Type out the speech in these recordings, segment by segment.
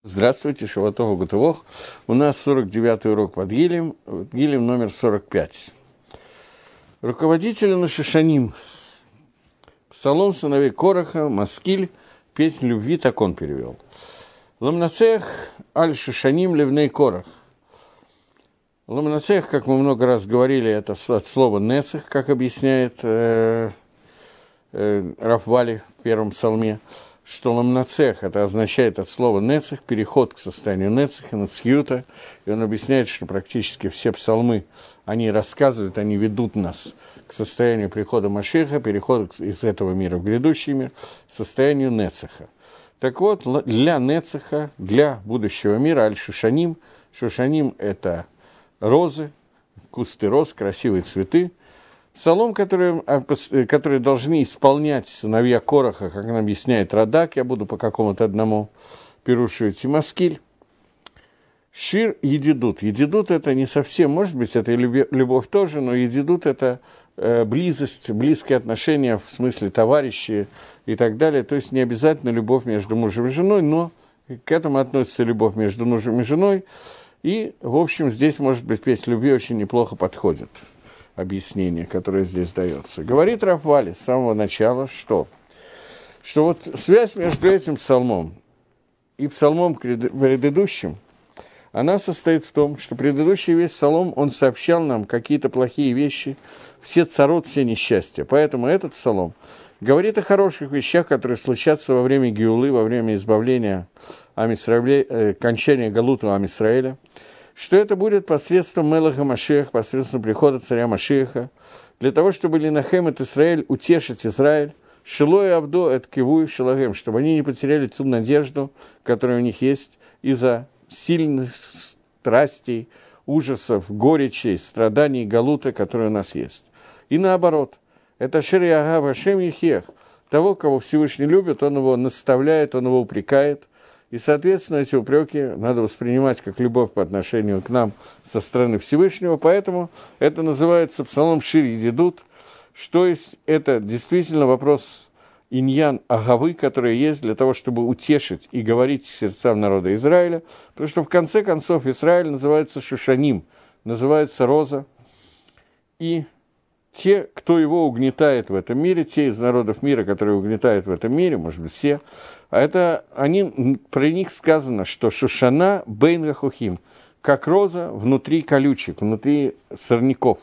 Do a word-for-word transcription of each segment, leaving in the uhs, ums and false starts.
Здравствуйте, Шавуатов Гутывох. У нас сорок девятый урок под Гилем, Гилем номер сорок пять. Руководитель на Шишаним. Псалом сыновей Кораха, Маскиль, песнь любви, так он перевел. Ламнацех аль Шишаним левней Корах. Ламнацех, как мы много раз говорили, это от слова нецех, как объясняет э, э, Рав Вали в первом псалме. Что ламнацех, это означает от слова нецех, переход к состоянию нецеха, нацьюта, и он объясняет, что практически все псалмы, они рассказывают, они ведут нас к состоянию прихода Машиаха, перехода из этого мира в грядущий мир, к состоянию нецеха. Так вот, для нецеха, для будущего мира, аль-шушаним, шушаним – это розы, кусты роз, красивые цветы, псалом, который, который должны исполнять сыновья Кораха, как он объясняет Радак, я буду по какому-то одному пирушу идти, Маскиль. Шир едидут. Едидут – это не совсем, может быть, это и любовь тоже, но едидут – это э, близость, близкие отношения в смысле товарищи и так далее. То есть не обязательно любовь между мужем и женой, но к этому относится любовь между мужем и женой. И, в общем, здесь, может быть, песня любви очень неплохо подходит. Объяснение, которое здесь дается. Говорит Рав Вали с самого начала, что, что вот связь между этим псалмом и псалмом предыдущим, она состоит в том, что предыдущий весь псалом, он сообщал нам какие-то плохие вещи, все царот, все несчастья. Поэтому этот псалом говорит о хороших вещах, которые случатся во время Геулы, во время избавления Ам-Исраэля, э, кончания Галута Ам-Исраэля, что это будет посредством Мелаха Машиаха, посредством прихода царя Машиаха, для того, чтобы Линахем et Исраэль, утешить Израиль, Шило и Авдо et Киву Шилагем, чтобы они не потеряли ту надежду, которая у них есть из-за сильных страстей, ужасов, горечей, страданий, галута, которые у нас есть. И наоборот, это Шир Ягав Ашем Ехех, того, кого Всевышний любит, он его наставляет, он его упрекает. И, соответственно, эти упреки надо воспринимать как любовь по отношению к нам со стороны Всевышнего. Поэтому это называется псалом Шир Едидут, что есть это действительно вопрос иньян агавы, который есть для того, чтобы утешить и говорить сердцам народа Израиля. Потому что в конце концов Израиль называется Шушаним, называется роза. И те, кто его угнетает в этом мире, те из народов мира, которые угнетают в этом мире, может быть, все, а это они, про них сказано, что Шушана бейн гахухим, как роза внутри колючек, внутри сорняков.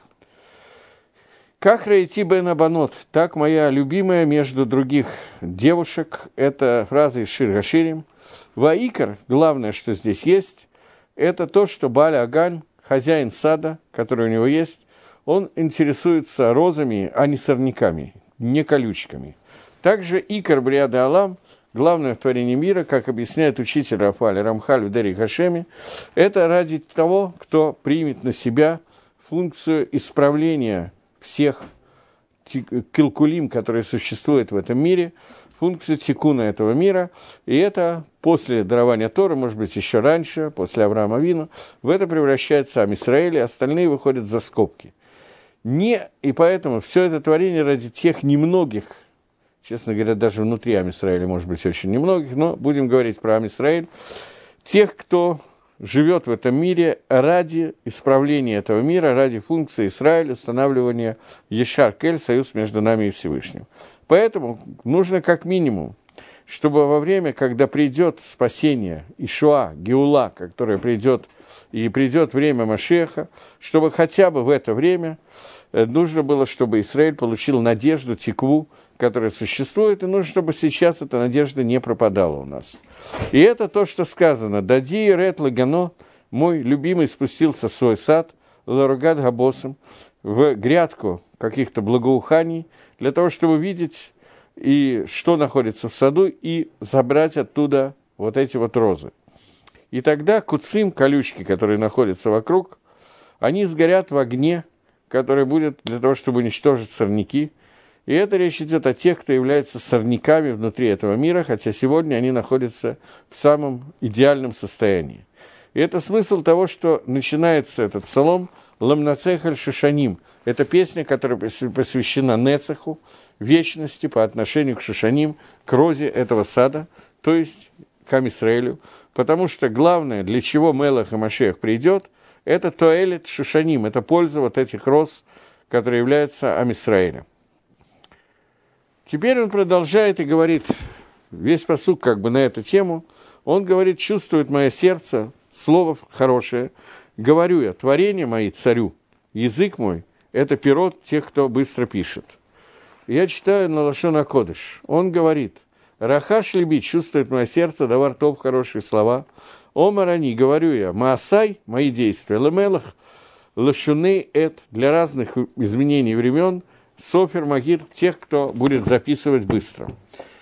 Как рейти бен абанот, так моя любимая между других девушек, это фраза из Шир Гаширим. Ваикар, главное, что здесь есть, это то, что Бааля Агаль, хозяин сада, который у него есть, он интересуется розами, а не сорняками, не колючками. Также Икар Бриада Алам, главное в творении мира, как объясняет учитель Рав Вали Рамхаль в Дери Хашеми, это ради того, кто примет на себя функцию исправления всех килкулим, которые существуют в этом мире, функцию тикуна этого мира, и это после дарования Торы, может быть, еще раньше, после Авраама Авину, в это превращается Ам-Исраэль, и остальные выходят за скобки. Не, и поэтому все это творение ради тех немногих, честно говоря, даже внутри Ам-Исраэля, может быть, очень немногих, но будем говорить про Ам-Исраэль, тех, кто живет в этом мире ради исправления этого мира, ради функции Израиля, устанавливания Ешар-Кель, союз между нами и Всевышним. Поэтому нужно как минимум, чтобы во время, когда придет спасение, Ишуа, Геула, которое придет, и придет время Машиаха, чтобы хотя бы в это время нужно было, чтобы Израиль получил надежду, тикву, которая существует, и нужно, чтобы сейчас эта надежда не пропадала у нас. И это то, что сказано. «Дади рет лагано, мой любимый спустился в свой сад, ларгад габосом, в грядку каких-то благоуханий, для того, чтобы видеть, и что находится в саду, и забрать оттуда вот эти вот розы. И тогда куцим, колючки, которые находятся вокруг, они сгорят в огне, который будет для того, чтобы уничтожить сорняки. И это речь идет о тех, кто является сорняками внутри этого мира, хотя сегодня они находятся в самом идеальном состоянии. И это смысл того, что начинается этот псалом «Ламнацех аль-Шушаним». Это песня, которая посвящена Нецеху, вечности по отношению к Шушаним, к розе этого сада, то есть к Ам-Исраэлю, потому что главное, для чего Мелах и Машиах придет, это тоэлет шушаним, это польза вот этих роз, которые являются Ам-Исраэлем. Теперь он продолжает и говорит, весь пасук как бы на эту тему, он говорит, чувствует мое сердце, слово хорошее, говорю я, творение мои царю, язык мой, это перо тех, кто быстро пишет. Я читаю на лашон а-кодеш, он говорит, рахаш либи, чувствует мое сердце, давар топ, хорошие слова, омарани, говорю я, маасай, мои действия, лемелах, лашуней эт, для разных изменений времен, софер магир, тех, кто будет записывать быстро.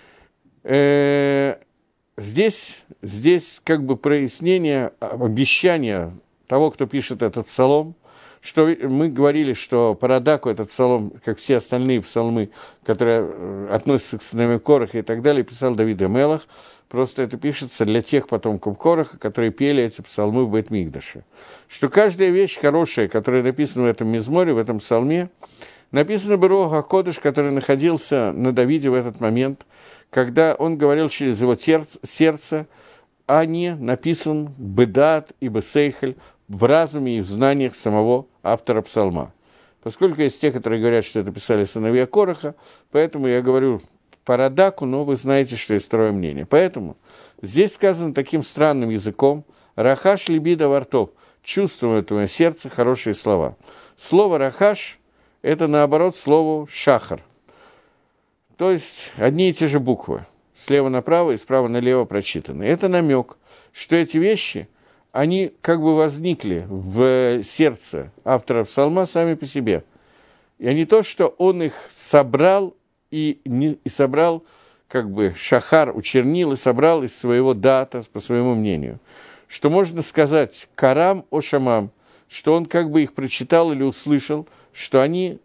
Э-э- здесь, здесь как бы прояснение, обещание того, кто пишет этот псалом, что мы говорили, что по Радаку этот псалом, как все остальные псалмы, которые относятся к сыновьям Кораха и так далее, писал Давид а-Мелах, просто это пишется для тех потомков Кораха, которые пели эти псалмы в Бейт-Микдаше. Что каждая вещь хорошая, которая написана в этом мизморе, в этом псалме, написано Руах ха-Кодеш, который находился на Давиде в этот момент, когда он говорил через его сердце, а не написан бедат и бесейхель в разуме и в знаниях самого автора псалма. Поскольку есть те, которые говорят, что это писали сыновья Кораха, поэтому я говорю по Радаку, но вы знаете, что есть второе мнение. Поэтому здесь сказано таким странным языком «Рахаш либида вартов», чувствует мое сердце хорошие слова. Слово «рахаш» – это, наоборот, слову «шахар». То есть одни и те же буквы, слева направо и справа налево прочитаны. Это намек, что эти вещи – они как бы возникли в сердце автора псалма сами по себе. И не то, что он их собрал и, не, и собрал, как бы шахар учернил и собрал из своего дата, по своему мнению. Что можно сказать карам о шамам, что он как бы их прочитал или услышал, что они,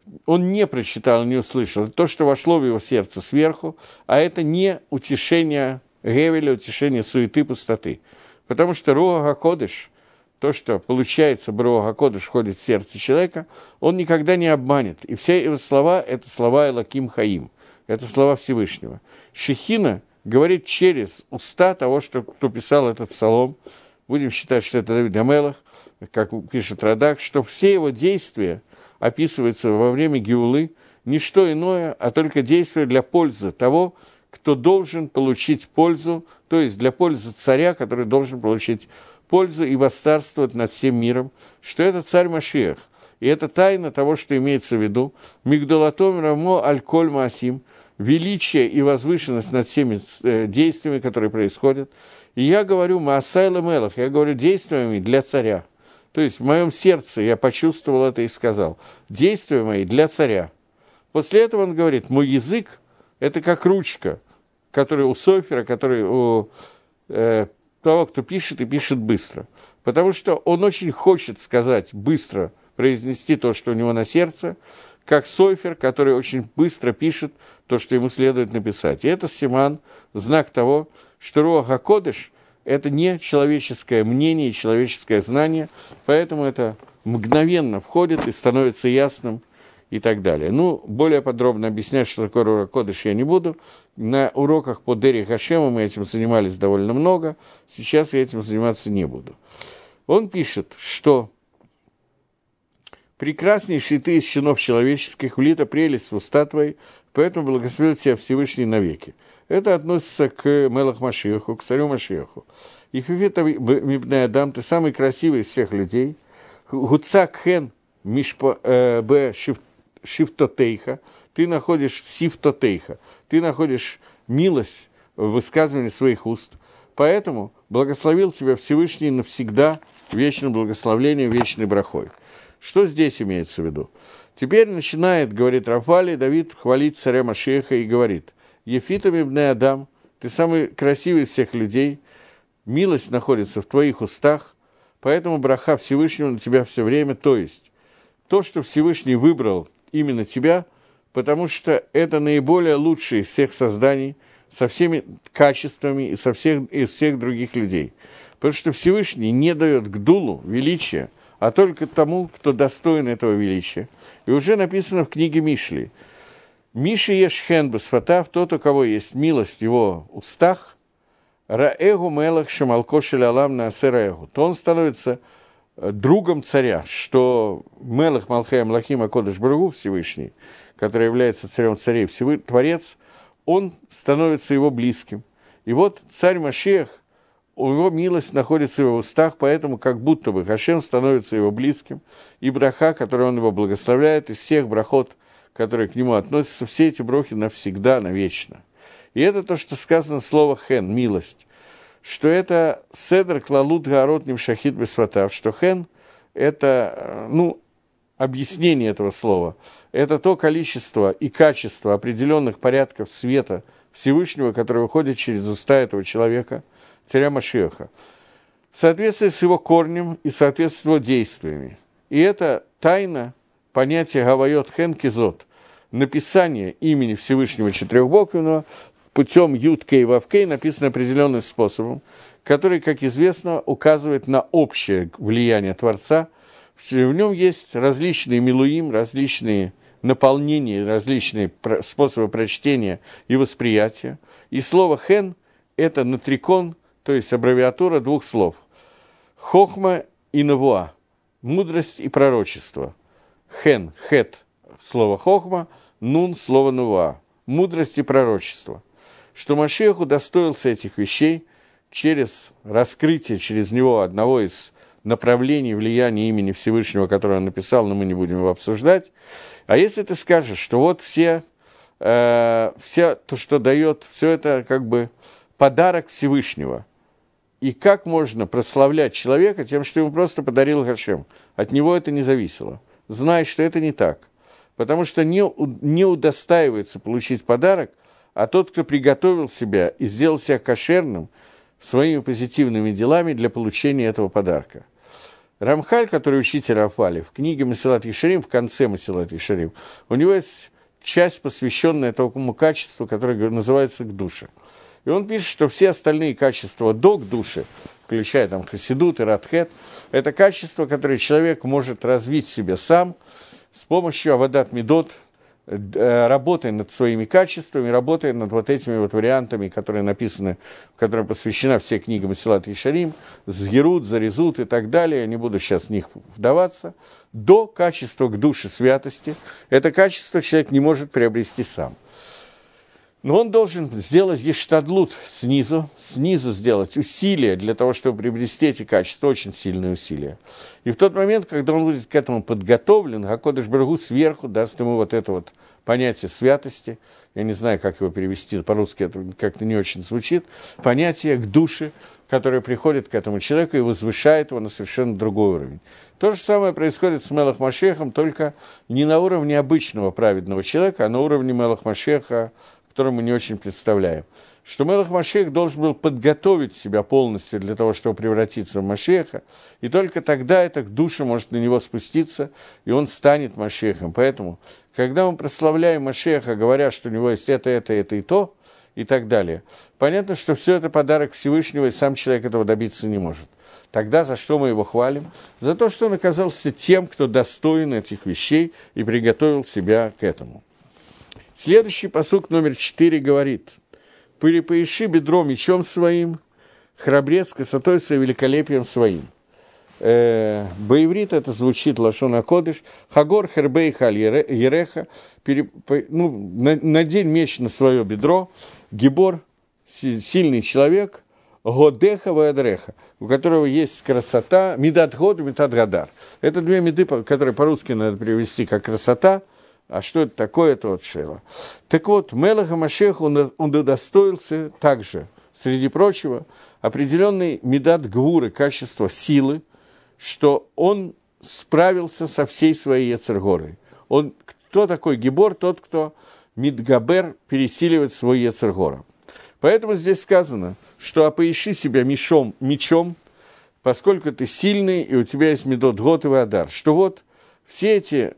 он не прочитал, не услышал. То, что вошло в его сердце сверху, а это не утешение гевеля, утешение суеты, пустоты. Потому что Руах ха-Кодеш, то, что получается, Руах ха-Кодеш входит в сердце человека, он никогда не обманет. И все его слова – это слова Элоким Хаим, это слова Всевышнего. Шехина говорит через уста того, что, кто писал этот псалом, будем считать, что это Давид а-Мелах, как пишет Радак, что все его действия описываются во время Геулы, не что иное, а только действия для пользы того, кто должен получить пользу, то есть для пользы царя, который должен получить пользу и восцарствовать над всем миром, что это царь Машиах. И это тайна того, что имеется в виду. Мигдолатом рамо аль-коль маасим, величие и возвышенность над всеми э, действиями, которые происходят. И я говорю маасай лемелах, я говорю действиями для царя. То есть в моем сердце я почувствовал это и сказал. Действия мои для царя. После этого он говорит, мой язык, это как ручка, которая у софера, который у э, того, кто пишет, и пишет быстро. Потому что он очень хочет сказать быстро, произнести то, что у него на сердце, как софер, который очень быстро пишет то, что ему следует написать. И это симан, знак того, что Руах ха-Кодеш – это не человеческое мнение и человеческое знание, поэтому это мгновенно входит и становится ясным, и так далее. Ну, более подробно объяснять, что такое Руах ха-Кодеш, я не буду. На уроках по Дери Хашему мы этим занимались довольно много. Сейчас я этим заниматься не буду. Он пишет, что «прекраснейший ты из чинов человеческих, влита прелесть в уста твои, поэтому благословил тебя Всевышний навеки». Это относится к Мелах Машиаху, к царю Машиаху. «И фифета мибней адам, ты самый красивый из всех людей, гуцак хен мишпа б шифт Шифтотейха, ты находишь сифтотейха, ты находишь милость в высказывании своих уст. Поэтому благословил тебя Всевышний навсегда вечным благословлением, вечной брахой. Что здесь имеется в виду? Теперь начинает, говорит Рафали, Давид хвалить царя Машиаха и говорит, «Ефитам ибн Адам, ты самый красивый из всех людей, милость находится в твоих устах, поэтому браха Всевышнего на тебя все время, то есть то, что Всевышний выбрал именно тебя, потому что это наиболее лучшее из всех созданий, со всеми качествами и со всех, из всех других людей. Потому что Всевышний не дает гдулу, величия, а только тому, кто достоин этого величия. И уже написано в книге Мишли, «Миши ешхен басфатав, тот, у кого есть милость в его устах, Раэгу мелах шамалко шелялам наасераэгу, то он становится другом царя, что мелах малхай амлахим акодыш баругу Всевышний, который является царем царей, Всевышний Творец, он становится его близким. И вот царь Машиах, его милость находится в его устах, поэтому как будто бы Хашем становится его близким, и браха, который он его благословляет, из всех брахот, которые к нему относятся, все эти брохи навсегда, навечно. И это то, что сказано слово «хен», «милость», что это «седр клалут гаарот нимшахит бесватав», что «хен» – это, ну, объяснение этого слова, это то количество и качество определенных порядков света Всевышнего, который выходит через уста этого человека, царя Машиаха, в соответствии с его корнем и в соответствии с его действиями. И это тайна понятия «гавайот хен кизот», написание имени Всевышнего Четырехбуквенного путем Юд-Кей Вав-Кей написано определенным способом, который, как известно, указывает на общее влияние Творца. В нем есть различные милуим, различные наполнения, различные способы прочтения и восприятия. И слово «хен» – это натрикон, то есть аббревиатура двух слов. Хохма и навуа – мудрость и пророчество. Хен – хет – слово хохма, нун – слово навуа – мудрость и пророчество. Что Машиах удостоился этих вещей через раскрытие, через него одного из направлений влияния имени Всевышнего, которое он написал, но мы не будем его обсуждать. А если ты скажешь, что вот все, э, все то, что дает, все это как бы подарок Всевышнего, и как можно прославлять человека тем, что ему просто подарил Хашем, от него это не зависело. Знай, что это не так, потому что не, не удостаивается получить подарок, а тот, кто приготовил себя и сделал себя кошерным своими позитивными делами для получения этого подарка. Рамхаль, который учитель Рафали, в книге Месилат Ешарим, в конце Месилат Ешарим, у него есть часть, посвященная такому качеству, которое называется к душе. И он пишет, что все остальные качества до к душе, включая там хасидут и радхет, это качества, которые человек может развить в себе сам с помощью авадат мидот, работая над своими качествами, работая над вот этими вот вариантами, которые написаны, которым посвящена вся книга Месилат Ешарим, Згерут, Зарезут и так далее, я не буду сейчас в них вдаваться, до качества к душе святости. Это качество человек не может приобрести сам. Но он должен сделать гештадлут снизу, снизу сделать усилия для того, чтобы приобрести эти качества, очень сильные усилия. И в тот момент, когда он будет к этому подготовлен, Акодыш Барух Ху сверху даст ему вот это вот понятие святости, я не знаю, как его перевести, по-русски это как-то не очень звучит, понятие к душе, которое приходит к этому человеку и возвышает его на совершенно другой уровень. То же самое происходит с Мелах Машехом, только не на уровне обычного праведного человека, а на уровне Мелах Машеха, который мы не очень представляем, что Мелах Машиах должен был подготовить себя полностью для того, чтобы превратиться в Машиаха, и только тогда эта душа может на него спуститься, и он станет Машиахом. Поэтому, когда мы прославляем Машиаха, говоря, что у него есть это, это, это и то, и так далее, понятно, что все это подарок Всевышнего, и сам человек этого добиться не может. Тогда за что мы его хвалим? За то, что он оказался тем, кто достоин этих вещей и приготовил себя к этому. Следующий пасук номер четыре говорит: «Перепоиши бедро мечом своим, храбрец красотой своей, великолепием своим». Э, Баиврит это звучит лашон акодыш. «Хагор хербей халь ереха», ну, надень меч на свое бедро, гибор, сильный человек, годеха ваядреха, у которого есть красота, мидат год, мидат гадар. Это две меды, которые по-русски надо перевести как красота. А что это такое, это вот шейла. Так вот, Мелах Машиах, он, он удостоился также, среди прочего, определенный медат гвуры, качество силы, что он справился со всей своей Ецер-горой. Он, кто такой гибор? Тот, кто мидгабер, пересиливает свой Ецер-гора. Поэтому здесь сказано, что «опоиши себя мечом, мечом, поскольку ты сильный, и у тебя есть медот год и вадар». Что вот все эти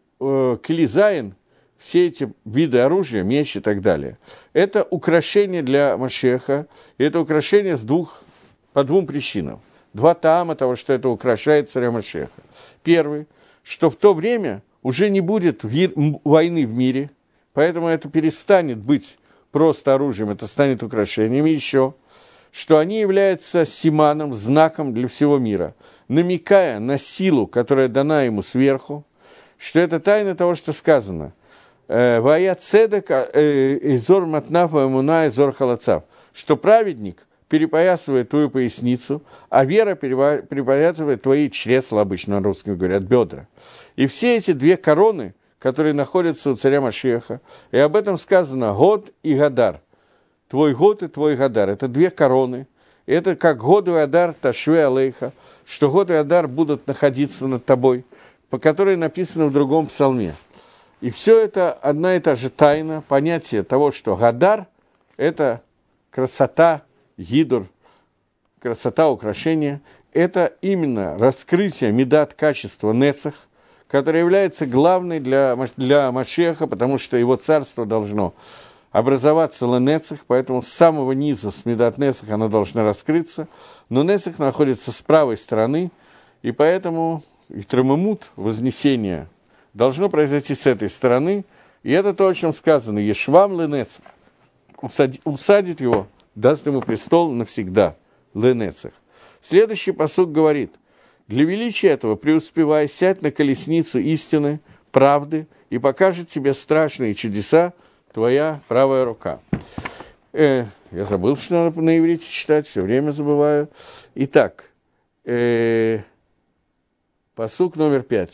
клизайн, все эти виды оружия, меч и так далее, это украшение для Машеха, и это украшение с двух, по двум причинам. Два таама того, что это украшает царя Машеха. Первый, что в то время уже не будет войны в мире, поэтому это перестанет быть просто оружием, это станет украшением. И еще, что они являются симаном, знаком для всего мира, намекая на силу, которая дана ему сверху, что это тайна того, что сказано. «Вая цедек изор матнаф ваэмуна изор халацав», что праведник перепоясывает твою поясницу, а вера перепоясывает твои чресла, обычно на русском говорят, бедра. И все эти две короны, которые находятся у царя Машиаха, и об этом сказано «Год и Гадар». Твой год и твой Гадар. Это две короны. Это как год и Гадар Ташве Алейха, что год и Гадар будут находиться над тобой, по которой написано в другом псалме. И все это одна и та же тайна, понятие того, что Гадар – это красота, гидур, красота, украшение. Это именно раскрытие медат качества Нецах, которое является главной для, для Машиаха, потому что его царство должно образоваться ленецах, поэтому с самого низа, с медат Нецах, оно должно раскрыться, но Нецах находится с правой стороны, и поэтому и трамамут, вознесение, должно произойти с этой стороны, и это то, о чем сказано, Ешвам ленецах, усадит его, даст ему престол навсегда, ленецах. Следующий пасук говорит, для величия этого преуспевай, сядь на колесницу истины, правды, и покажет тебе страшные чудеса твоя правая рука. Э, я забыл, что надо на иврите читать, все время забываю. Итак, э, пасук номер пять.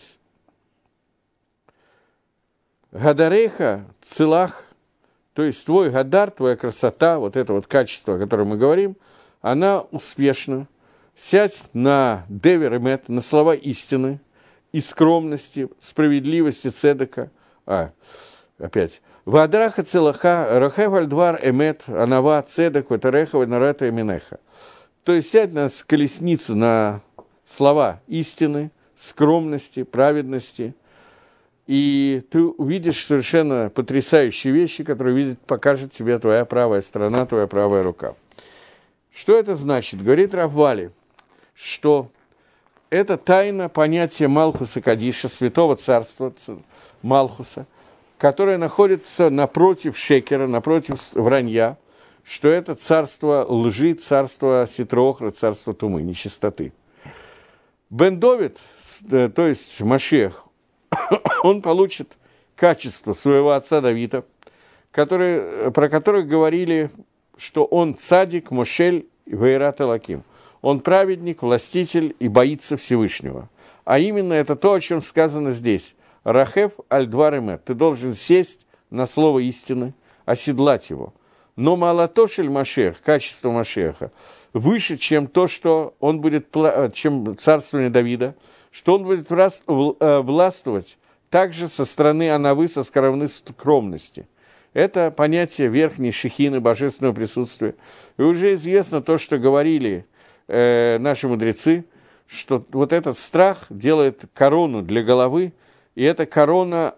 Гадареха целах, то есть твой гадар, твоя красота, вот это вот качество, о котором мы говорим, она успешна. Сядь на девер эмет, на слова истины и скромности, справедливости, цедека. А, опять. Вадраха целаха, рахев альдвар эмет, анава, цедек, ватареха, ванарата эминеха. То есть сядь на колесницу, на слова истины, скромности, праведности, и ты увидишь совершенно потрясающие вещи, которые видит, покажет тебе твоя правая сторона, твоя правая рука. Что это значит? Говорит Рав Вали, что это тайна понятия Малхуса Кадиша, святого царства Малхуса, которое находится напротив Шекера, напротив вранья, что это царство лжи, царство Ситрохра, царство Тумы, нечистоты. Бен Довид, то есть Машиах, он получит качество своего отца Давида, который, про которых говорили, что он цадик, мошель и вейрат элаким. Он праведник, властитель и боится Всевышнего. А именно это то, о чем сказано здесь. Рахев аль-двар эмет. Ты должен сесть на слово истины, оседлать его. Но малатошель Машех, качество Машеха, выше, чем то, что он будет, чем царствование Давида, что он будет властвовать также со стороны Анавы, со стороны скромности. Это понятие верхней шехины, божественного присутствия. И уже известно то, что говорили э, наши мудрецы, что вот этот страх делает корону для головы, и эта корона,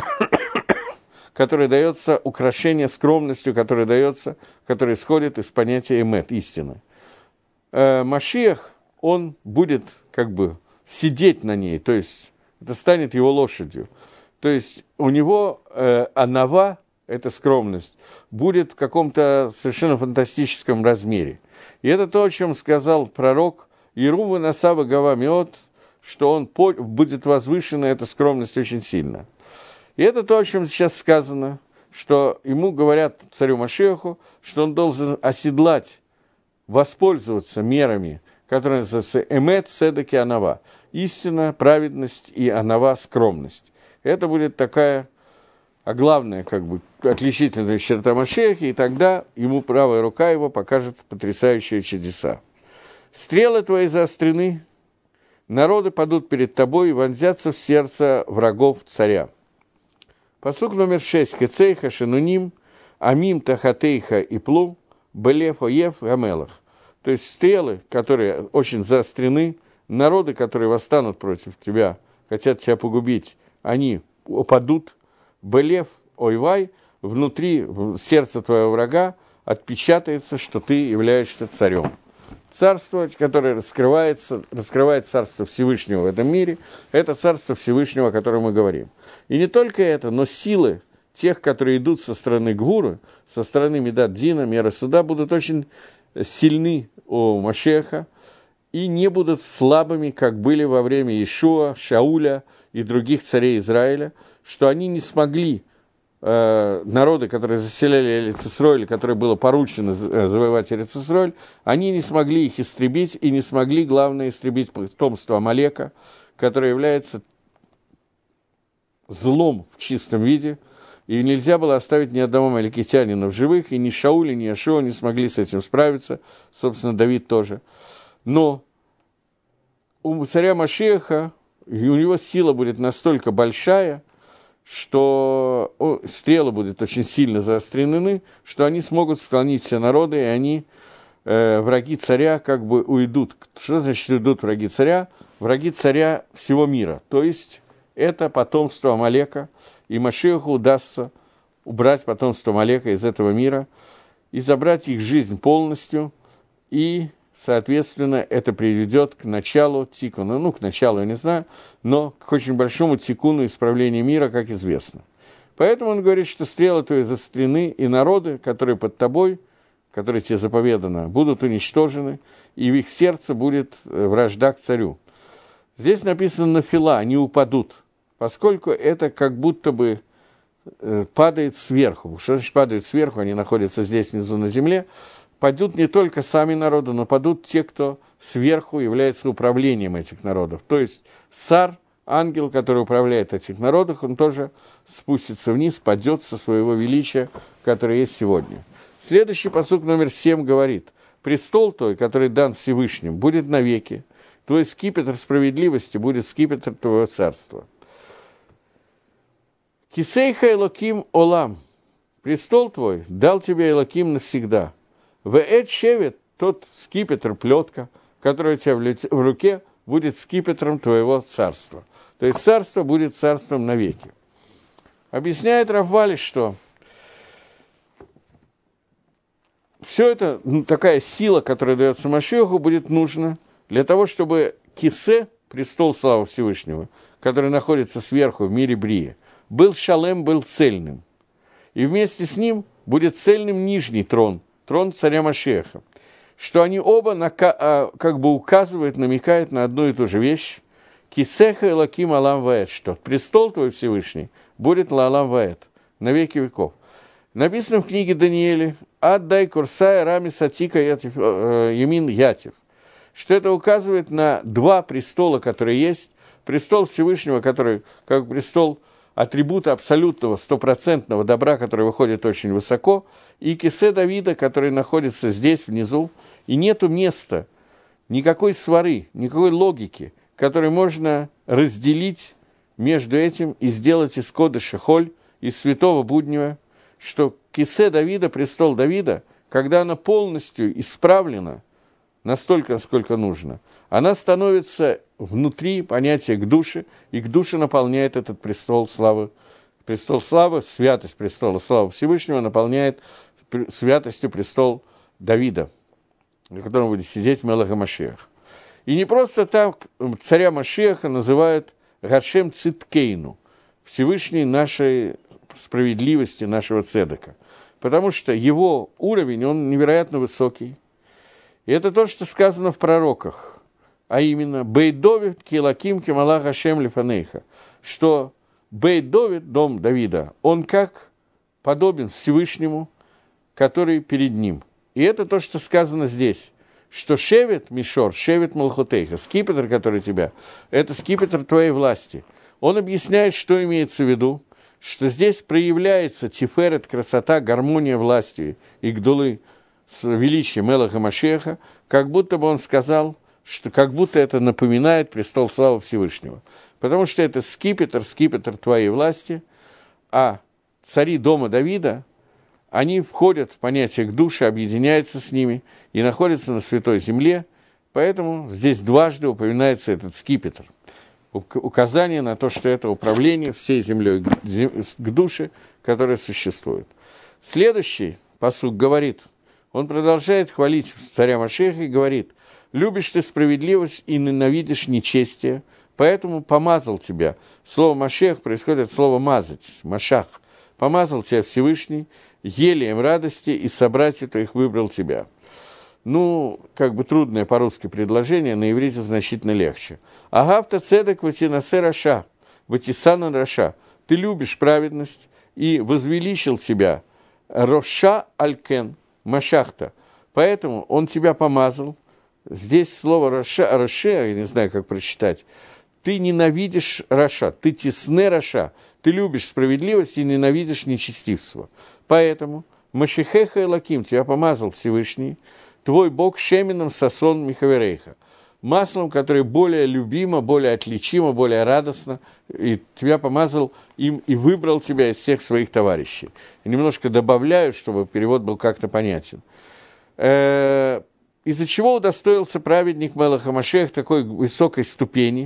которая дается, украшение скромностью, которая дается, которая исходит из понятия эмет, истины. Э, Машиах, он будет как бы сидеть на ней, то есть это станет его лошадью. То есть у него э, анава, эта скромность, будет в каком-то совершенно фантастическом размере. И это то, о чем сказал пророк Ерува Насава Гавамиот, что он по, будет возвышена, эта скромность, очень сильно. И это то, о чем сейчас сказано, что ему говорят, царю Машиаху, что он должен оседлать, воспользоваться мерами, которые называются эмет, седек и анава. Истина, праведность и анава, скромность. Это будет такая, а главное, как бы, отличительная черта Машиаха, и тогда ему правая рука его покажет потрясающие чудеса. Стрелы твои заострены, народы падут перед тобой и вонзятся в сердце врагов царя. Пасук номер шесть. Кецейха шенуним, амим тахатейха и плу, белев оев гамелах. То есть стрелы, которые очень заострены, народы, которые восстанут против тебя, хотят тебя погубить, они упадут. Белев ойвай, внутри сердца твоего врага отпечатается, что ты являешься царем. Царство, которое раскрывается, раскрывает царство Всевышнего в этом мире, это царство Всевышнего, о котором мы говорим. И не только это, но силы тех, которые идут со стороны Гвуры, со стороны Медат Дина, меры суда, будут очень сильны у Машеха и не будут слабыми, как были во время Иешуа, Шауля и других царей Израиля, что они не смогли, э, народы, которые заселяли Эрец-Исроэль, которые было поручено завоевать Эрец-Исроэль, они не смогли их истребить и не смогли, главное, истребить потомство Амалека, которое является злом в чистом виде, и нельзя было оставить ни одного амаликитянина в живых, и ни Шауля, ни Иешуа не смогли с этим справиться, собственно, Давид тоже. Но у царя Машеха, у него сила будет настолько большая, что о, стрелы будут очень сильно заострены, что они смогут склонить все народы, и они, э, враги царя, как бы уйдут. Что значит уйдут враги царя? Враги царя всего мира. То есть это потомство Амалека, и Машеху удастся убрать потомство Амалека из этого мира и забрать их жизнь полностью, и соответственно, это приведет к началу тикуна, ну, к началу, я не знаю, но к очень большому тикуну исправления мира, как известно. Поэтому он говорит, что стрелы твои заострены, и народы, которые под тобой, которые тебе заповедано, будут уничтожены, и в их сердце будет вражда к царю. Здесь написано «нафила», они упадут, поскольку это как будто бы падает сверху. Что значит падает сверху? Они находятся здесь внизу на земле. Падут не только сами народы, но падут те, кто сверху является управлением этих народов. То есть царь, ангел, который управляет этих народов, он тоже спустится вниз, падет со своего величия, которое есть сегодня. Следующий пасук номер семь говорит: «Престол твой, который дан Всевышним, будет навеки, твой скипетр справедливости будет скипетр твоего царства. Кисейха Элоким Олам, престол твой дал тебе Элоким навсегда. Вээт шевет, тот скипетр, плетка, которая у тебя в, лице, в руке, будет скипетром твоего царства». То есть царство будет царством навеки. Объясняет Рав Вали, что все это, ну, такая сила, которая дается Машеху, будет нужна для того, чтобы кисе, престол славы Всевышнего, который находится сверху в мире Брия, был шалем, был цельным. И вместе с ним будет цельным нижний трон, трон царя Машеха, что они оба нака- как бы указывают, намекают на одну и ту же вещь. Кисеха Элоким Алам Ваэт, что престол твой Всевышний будет Лалам Ваэт, на веки веков. Написано в книге Даниэля: «Отдай Курсая Рами Сатика Ямин Ятив», что это указывает на два престола, которые есть. Престол Всевышнего, который как престол атрибута абсолютного, стопроцентного добра, который выходит очень высоко, и кисе Давида, который находится здесь, внизу, и нету места, никакой свары, никакой логики, которой можно разделить между этим и сделать из кодыша холь, из святого буднего, что кисе Давида, престол Давида, когда она полностью исправлена, настолько, насколько нужно, она становится внутри понятия к душе, и к душе наполняет этот престол славы. Престол славы, святость престола славы Всевышнего наполняет святостью престол Давида, на котором будет сидеть Мелах ха-Машиах. И не просто так царя Машиаха называют Гашем Циткейну, Всевышний нашей справедливости, нашего цедека, потому что его уровень, он невероятно высокий. И это то, что сказано в пророках, а именно «Бейт Довид килаким кемалах Ашем лифанейха», что Бейт Довид, дом Давида, он как подобен Всевышнему, который перед ним. И это то, что сказано здесь, что Шевет Мишор, Шевет Малхутейха, скипетр, который у тебя, это скипетр твоей власти. Он объясняет, что имеется в виду, что здесь проявляется тиферет, красота, гармония власти и гдулы, с величием Мелаха Машеха, как будто бы он сказал, что как будто это напоминает престол славы Всевышнего. Потому что это скипетр, скипетр твоей власти, а цари дома Давида, они входят в понятие к душе, объединяются с ними и находятся на святой земле, поэтому здесь дважды упоминается этот скипетр. Указание на то, что это управление всей землей к душе, которая существует. Следующий пасук говорит, он продолжает хвалить царя Машеха и говорит: «Любишь ты справедливость и ненавидишь нечестие, поэтому помазал тебя». Слово «Машех» происходит от слова «мазать», «машах». «Помазал тебя Всевышний, елеем радости, и собратья твоих выбрал тебя». Ну, как бы трудное по-русски предложение, на иврите значительно легче. Агавта цедек ватинасе раша, ватисана раша. Ты любишь праведность и возвеличил себя. Роша алькен, машахта. Поэтому он тебя помазал. Здесь слово раша, роше, я не знаю, как прочитать. Ты ненавидишь раша, ты тесне раша. Ты любишь справедливость и ненавидишь нечестивство. Поэтому Машихеха Элаким тебя помазал Всевышний, твой Бог шемином сосон Михаверейха, маслом, которое более любимо, более отличимо, более радостно, и тебя помазал им и выбрал тебя из всех своих товарищей. И немножко добавляю, чтобы перевод был как-то понятен. Э-э- из-за чего удостоился праведник Мелаха Машех такой высокой ступени,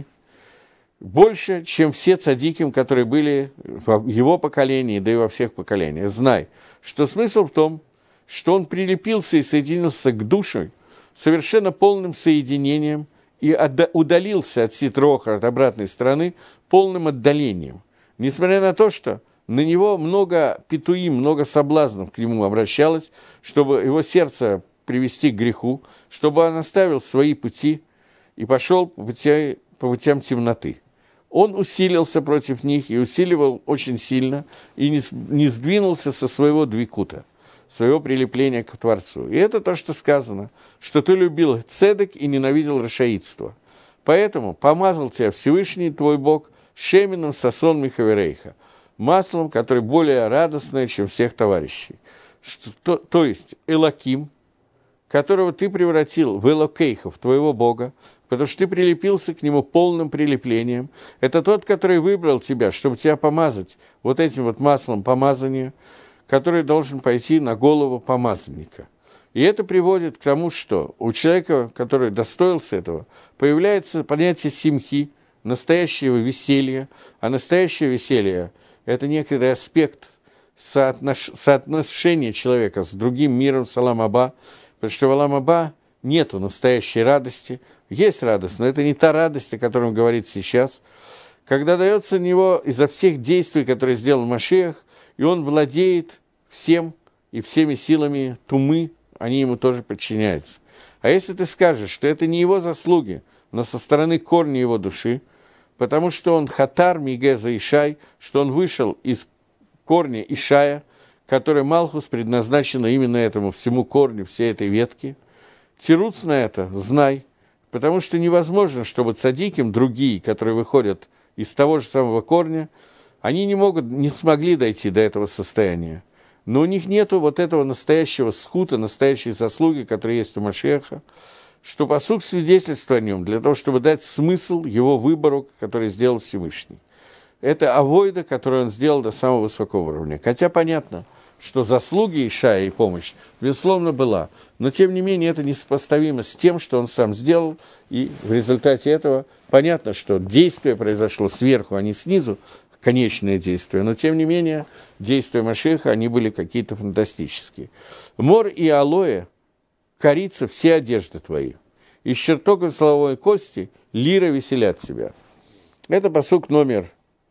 больше, чем все цадиким, которые были в его поколении, да и во всех поколениях. Знай, что смысл в том, что он прилепился и соединился к душе совершенно полным соединением и отда- удалился от ситроха, от обратной стороны, полным отдалением. Несмотря на то, что на него много петуим, много соблазнов к нему обращалось, чтобы его сердце привести к греху, чтобы он оставил свои пути и пошел по, пути, по путям темноты. Он усилился против них и усиливал очень сильно, и не, не сдвинулся со своего двикута, своего прилепления к Творцу. И это то, что сказано, что ты любил цедек и ненавидел рашаидство. Поэтому помазал тебя Всевышний твой Бог шемином сосон Михаверейха, маслом, которое более радостное, чем всех товарищей. Что, то, то есть Элаким, которого ты превратил в Элокейхов, твоего Бога, потому что ты прилепился к нему полным прилеплением. Это тот, который выбрал тебя, чтобы тебя помазать вот этим вот маслом помазания, который должен пойти на голову помазанника. И это приводит к тому, что у человека, который достоился этого, появляется понятие симхи, настоящего веселья, а настоящее веселье – это некий аспект соотнош... соотношения человека с другим миром, с Олам Аба, потому что в Олам Аба нету настоящей радости, есть радость, но это не та радость, о которой он говорит сейчас, когда дается него изо всех действий, которые сделал Машиах, и он владеет всем и всеми силами тумы, они ему тоже подчиняются. А если ты скажешь, что это не его заслуги, но со стороны корня его души, потому что он хатар мигеза Ишай, что он вышел из корня Ишая, который Малхус предназначена именно этому всему корню, всей этой ветки, тируц на это, знай, потому что невозможно, чтобы цадиким, другие, которые выходят из того же самого корня, они не могут, не смогли дойти до этого состояния. Но у них нет вот этого настоящего схута, настоящей заслуги, которая есть у Машеха, что пасук свидетельство о нем, для того, чтобы дать смысл его выбору, который сделал Всевышний. Это авойда, которую он сделал до самого высокого уровня. Хотя понятно, что заслуги Ишая и помощь, безусловно, была. Но, тем не менее, это несопоставимо с тем, что он сам сделал. И в результате этого понятно, что действие произошло сверху, а не снизу, конечное действие. Но, тем не менее, действия Машеха, они были какие-то фантастические. Мор и алоэ, корица, все одежды твои. Из чертогов соловой кости лира веселят тебя. Это пасук номер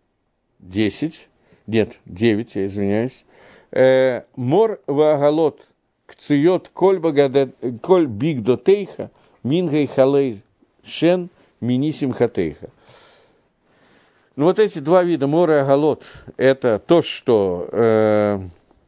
десять. Нет, девять, я извиняюсь. Мор вагалот кциот коль бигдотейха мингай халей шен минисим хатейха. Ну вот эти два вида мор и агалот, это то, что э,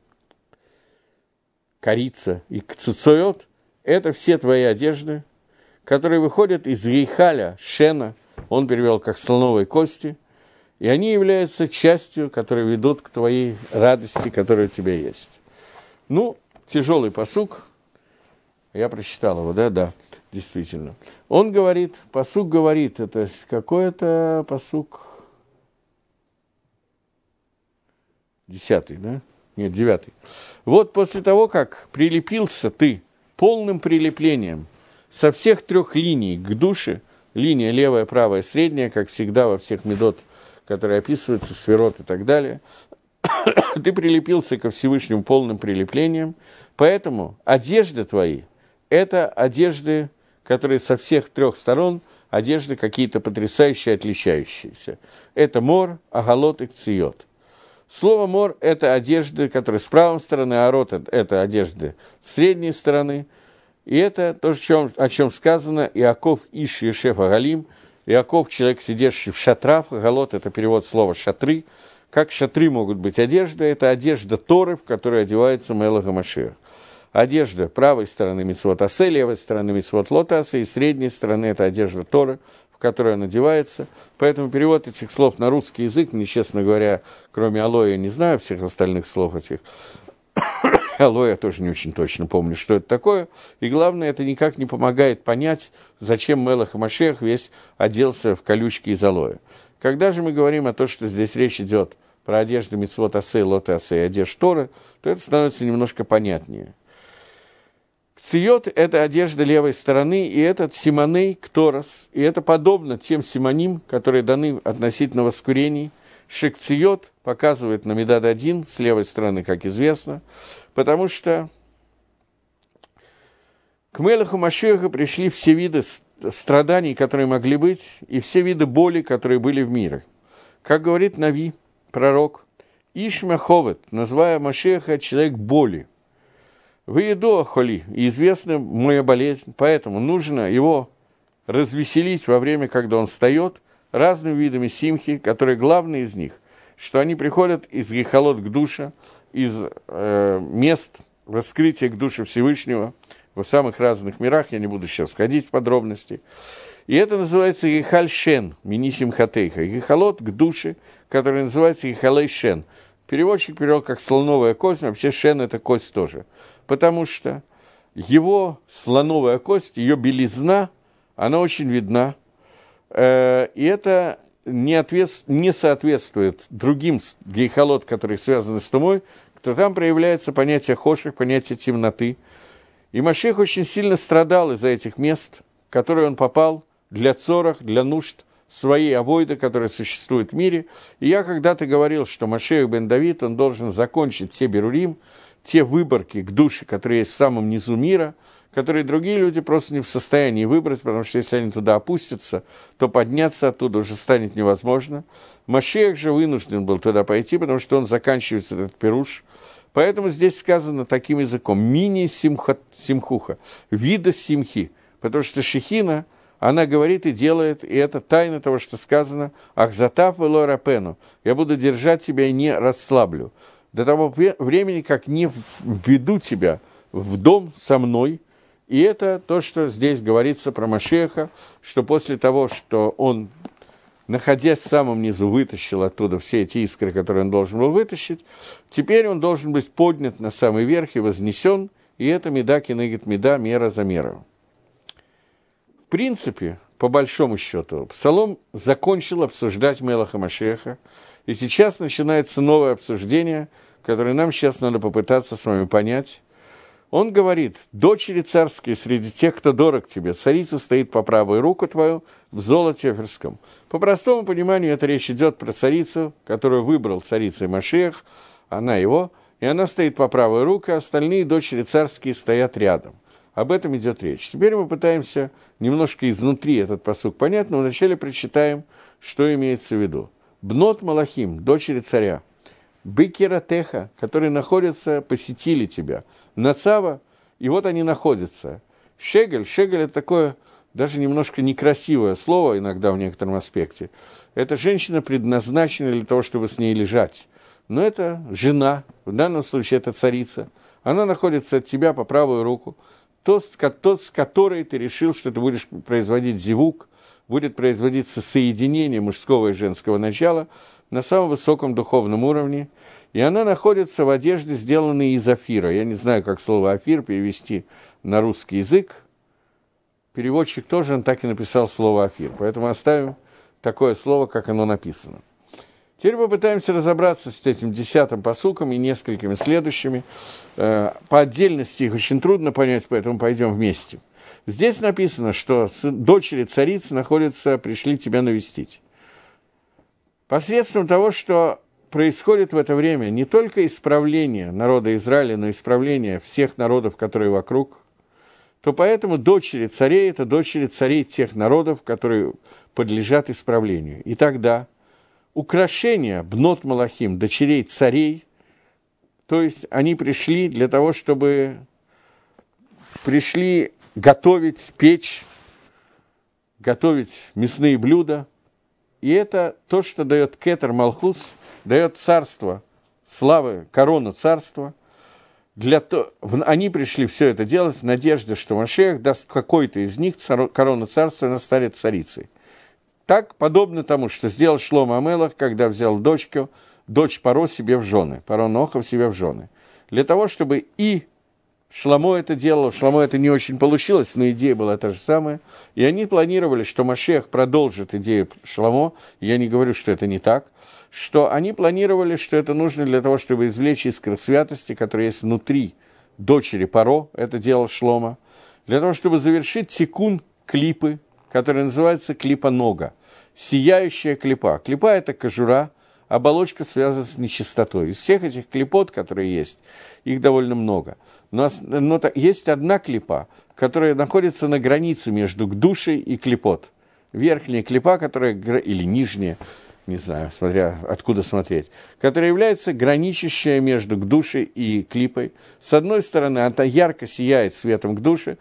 корица и кциот, это все твои одежды, которые выходят из гейхаля, шена, он перевел как слоновой кости, и они являются частью, которые ведут к твоей радости, которая у тебя есть. Ну, тяжелый пасук, я прочитал его, да, да, действительно. Он говорит, пасук говорит, это какой-то пасук, десятый, да? Нет, девятый. Вот после того, как прилепился ты полным прилеплением со всех трех линий к душе, линия левая, правая, средняя, как всегда во всех медот, которые описываются, сферот и так далее, ты прилепился ко Всевышнему полным прилеплением, поэтому одежды твои – это одежды, которые со всех трех сторон, одежды какие-то потрясающие, отличающиеся. Это мор, агалот и кциот. Слово мор – это одежды, которые с правой стороны, а рот – это одежды с средней стороны. И это то, о чем, о чем сказано «Иаков иш ешеф агалим», Иаков, человек, сидящий в шатрах, галот – это перевод слова «шатры». Как шатры могут быть одежда? Это одежда Торы, в которой одевается Мелах ха-Машиах. Одежда правой стороны мицвот асе, левой стороны мицвот лот асе, и средней стороны – это одежда Торы, в которой он одевается. Поэтому перевод этих слов на русский язык, мне, честно говоря, кроме алоэ, я не знаю всех остальных слов этих. Алоэ я тоже не очень точно помню, что это такое. И главное, это никак не помогает понять, зачем Мелах ха-Машиах весь оделся в колючки из алоэ. Когда же мы говорим о том, что здесь речь идет про одежду мицвот асе, лот асе и одежду Торы, то это становится немножко понятнее. Кциот – это одежда левой стороны, и этот симоней кторос, и это подобно тем симоним, которые даны относительно воскурений. Шекциот показывает на Медад один, с левой стороны, как известно, потому что к Мелаху Машиаху пришли все виды страданий, которые могли быть, и все виды боли, которые были в мире. Как говорит Нави, пророк, Ишма Ховет, называя Машиаха человек боли. Вы еду охоли, и известна моя болезнь, поэтому нужно его развеселить во время, когда он встает, разными видами симхи, которые главные из них, что они приходят из гехалот к душе, из э, мест раскрытия к душе Всевышнего, в самых разных мирах, я не буду сейчас входить в подробности. И это называется гехаль шен, минисим хатейха, гехалот к душе, который называется гехалей шен. Переводчик перевел как слоновая кость, но вообще шен это кость тоже. Потому что его слоновая кость, ее белизна, она очень видна. И это не, ответ, не соответствует другим гейхалот, которые связаны с тумой, то там проявляется понятие хоших, понятие темноты. И Машиах очень сильно страдал из-за этих мест, в которые он попал для цорах, для нужд своей авойды, которая существует в мире. И я когда-то говорил, что Машиах бен Давид, он должен закончить те берурим, те выборки к душе, которые есть в самом низу мира, которые другие люди просто не в состоянии выбрать, потому что если они туда опустятся, то подняться оттуда уже станет невозможно. Машиах же вынужден был туда пойти, потому что он заканчивает этот пируш. Поэтому здесь сказано таким языком «мини-симхуха», вида симхи, потому что шехина, она говорит и делает, и это тайна того, что сказано «ахзатав вело рапену», «я буду держать тебя и не расслаблю». До того времени, как не введу тебя в дом со мной. И это то, что здесь говорится про Машиаха, что после того, что он, находясь в самом низу, вытащил оттуда все эти искры, которые он должен был вытащить, теперь он должен быть поднят на самый верх и вознесен, и это меда кинегет меда, мера за меру. В принципе, по большому счету, Псалом закончил обсуждать Мелаха Машиаха, и сейчас начинается новое обсуждение, которое нам сейчас надо попытаться с вами понять. Он говорит: «Дочери царские среди тех, кто дорог тебе, царица стоит по правую руку твою в золоте офирском». По простому пониманию, это речь идет про царицу, которую выбрал царицей Машиах, она его, и она стоит по правую руку, а остальные дочери царские стоят рядом. Об этом идет речь. Теперь мы пытаемся немножко изнутри этот пасук понять, но вначале прочитаем, что имеется в виду. «Бнот Малахим, дочери царя, Бекератеха, которые находятся, посетили тебя, Нацава, и вот они находятся. Шегель, шегель – это такое даже немножко некрасивое слово иногда в некотором аспекте. Эта женщина предназначена для того, чтобы с ней лежать. Но это жена, в данном случае это царица. Она находится от тебя по правую руку. Тот, тот, с которой ты решил, что ты будешь производить зивук, будет производиться соединение мужского и женского начала на самом высоком духовном уровне, и она находится в одежде, сделанной из афира. Я не знаю, как слово «афир» перевести на русский язык. Переводчик тоже, он так и написал слово «афир», поэтому оставим такое слово, как оно написано. Теперь попытаемся разобраться с этим десятым пасуком и несколькими следующими. По отдельности их очень трудно понять, поэтому пойдем вместе. Здесь написано, что дочери царицы находятся, пришли тебя навестить. Посредством того, что происходит в это время не только исправление народа Израиля, но и исправление всех народов, которые вокруг, то поэтому дочери царей – это дочери царей тех народов, которые подлежат исправлению. И тогда украшения бнот Малахим, дочерей царей, то есть они пришли для того, чтобы пришли готовить, печь, готовить мясные блюда. И это то, что дает кетер малхус, дает царство, славы, корону царства. Для то, они пришли все это делать в надежде, что Машиах даст какой-то из них корону царства, и она станет царицей. Так, подобно тому, что сделал Шломо ха-Мелех, когда взял дочку, дочь Паро себе в жены, Паро Нохов себе в жены. Для того, чтобы и Шломо это делал, Шломо это не очень получилось, но идея была та же самая. И они планировали, что Машиах продолжит идею Шломо, я не говорю, что это не так, что они планировали, что это нужно для того, чтобы извлечь искры святости, которые есть внутри дочери Паро, это делал Шломо, для того, чтобы завершить тикун клипы, который называется клипа нога, сияющая клипа. Клипа – это кожура, оболочка связана с нечистотой. Из всех этих клипот, которые есть, их довольно много. Но, но есть одна клипа, которая находится на границе между гдушей и клипот. Верхняя клипа, которая, или нижняя, не знаю, смотря откуда смотреть, которая является граничащая между гдушей и клипой. С одной стороны, она ярко сияет светом гдуши,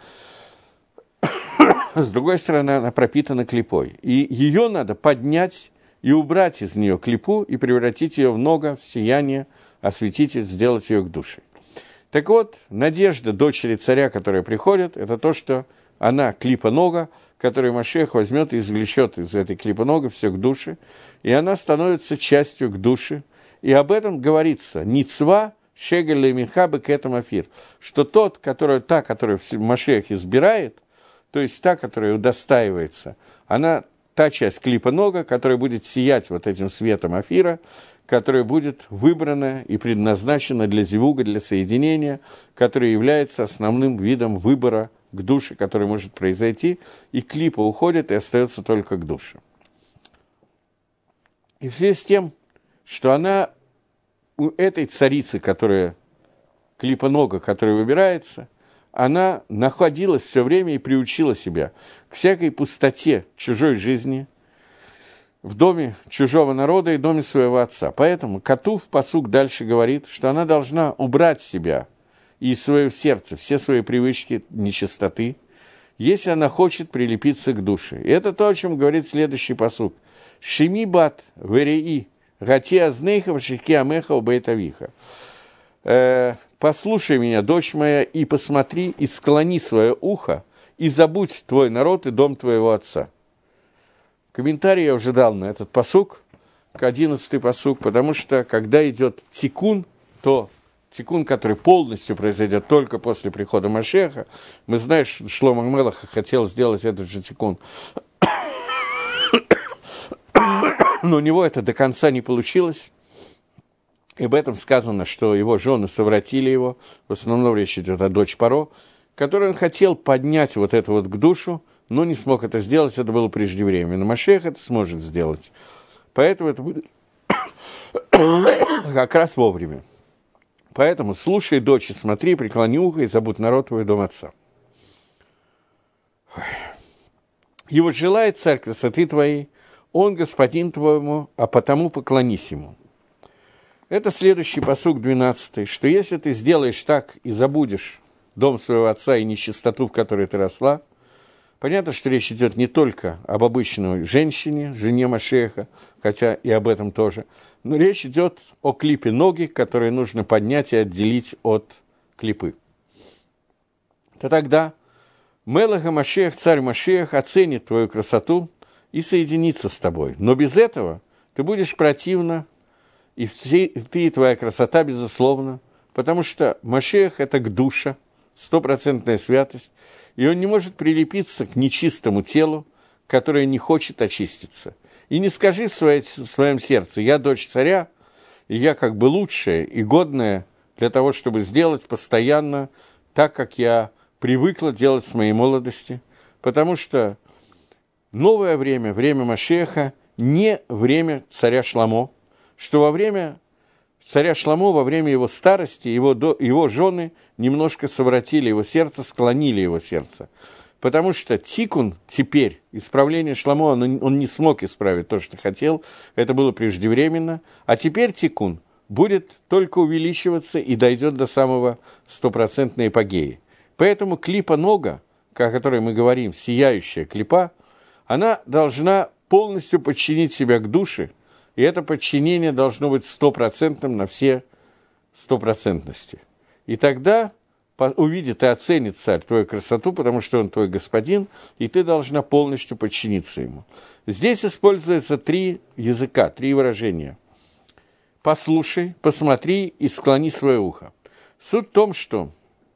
с другой стороны, она пропитана клипой. И ее надо поднять и убрать из нее клипу и превратить ее в нога, в сияние, осветить и сделать ее к душе. Так вот, надежда дочери царя, которая приходит, это то, что она клипа нога, которую Машиах возьмет и извлечет из этой клипа нога все к душе, и она становится частью к душе. И об этом говорится «Ницва шегель лемиха бекетам афир», что тот, который, та, которую Машиах избирает, то есть та, которая удостаивается, она та часть клипа нога, которая будет сиять вот этим светом афира, которая будет выбрана и предназначена для зивуга, для соединения, которая является основным видом выбора к душе, который может произойти, и клипа уходит, и остается только к душе. И в связи с тем, что она у этой царицы, которая клипа нога, которая выбирается, она находилась все время и приучила себя к всякой пустоте чужой жизни в доме чужого народа и доме своего отца. Поэтому Катув пасук дальше говорит, что она должна убрать себя и из своего сердца все свои привычки нечистоты, если она хочет прилепиться к душе. И это то, о чем говорит следующий пасук. «Шими бат вереи гати азнейха вшихки амеха убейтавиха». «Послушай меня, дочь моя, и посмотри, и склони свое ухо, и забудь твой народ и дом твоего отца». Комментарий я уже дал на этот пасук, к одиннадцатый пасук, потому что, когда идет тикун, то тикун, который полностью произойдет только после прихода Машиаха, мы знаем, что Шломо ха-Мелех хотел сделать этот же тикун, но у него это до конца не получилось. И об этом сказано, что его жены совратили его, в основном речь идет о дочь Паро, которую он хотел поднять вот это вот к душу, но не смог это сделать, это было преждевременно. Машиах это сможет сделать. Поэтому это будет как раз вовремя. Поэтому слушай, дочь, и смотри, преклони ухо, и забудь народ твой, дом отца. Его желает царь красоты твоей, он господин твоему, а потому поклонись ему. Это следующий пасук двенадцатый, что если ты сделаешь так и забудешь дом своего отца и нечистоту, в которой ты росла, понятно, что речь идет не только об обычной женщине, жене Машиаха, хотя и об этом тоже, но речь идет о клипе ноги, которые нужно поднять и отделить от клипы. То тогда Мелех ха-Машиах, царь Машиах, оценит твою красоту и соединится с тобой. Но без этого ты будешь противна, и все, ты и твоя красота, безусловно, потому что Машиах – это гдуша, стопроцентная святость, и он не может прилепиться к нечистому телу, которое не хочет очиститься. И не скажи в, своей, в своем сердце: я дочь царя, и я как бы лучшая и годная для того, чтобы сделать постоянно так, как я привыкла делать с моей молодости, потому что новое время, время Машиаха, не время царя Шломо, что во время царя Шломо, во время его старости, его, до, его жены немножко совратили его сердце, склонили его сердце. Потому что тикун теперь, исправление Шломо, он, он не смог исправить то, что хотел, это было преждевременно, а теперь тикун будет только увеличиваться и дойдет до самого стопроцентной эпогеи. Поэтому клипа нога, о которой мы говорим, сияющая клипа, она должна полностью подчинить себя к душе, и это подчинение должно быть стопроцентным на все стопроцентности. И тогда увидит и оценит царь твою красоту, потому что он твой господин, и ты должна полностью подчиниться ему. Здесь используется три языка, три выражения. Послушай, посмотри и склони свое ухо. Суть в том, что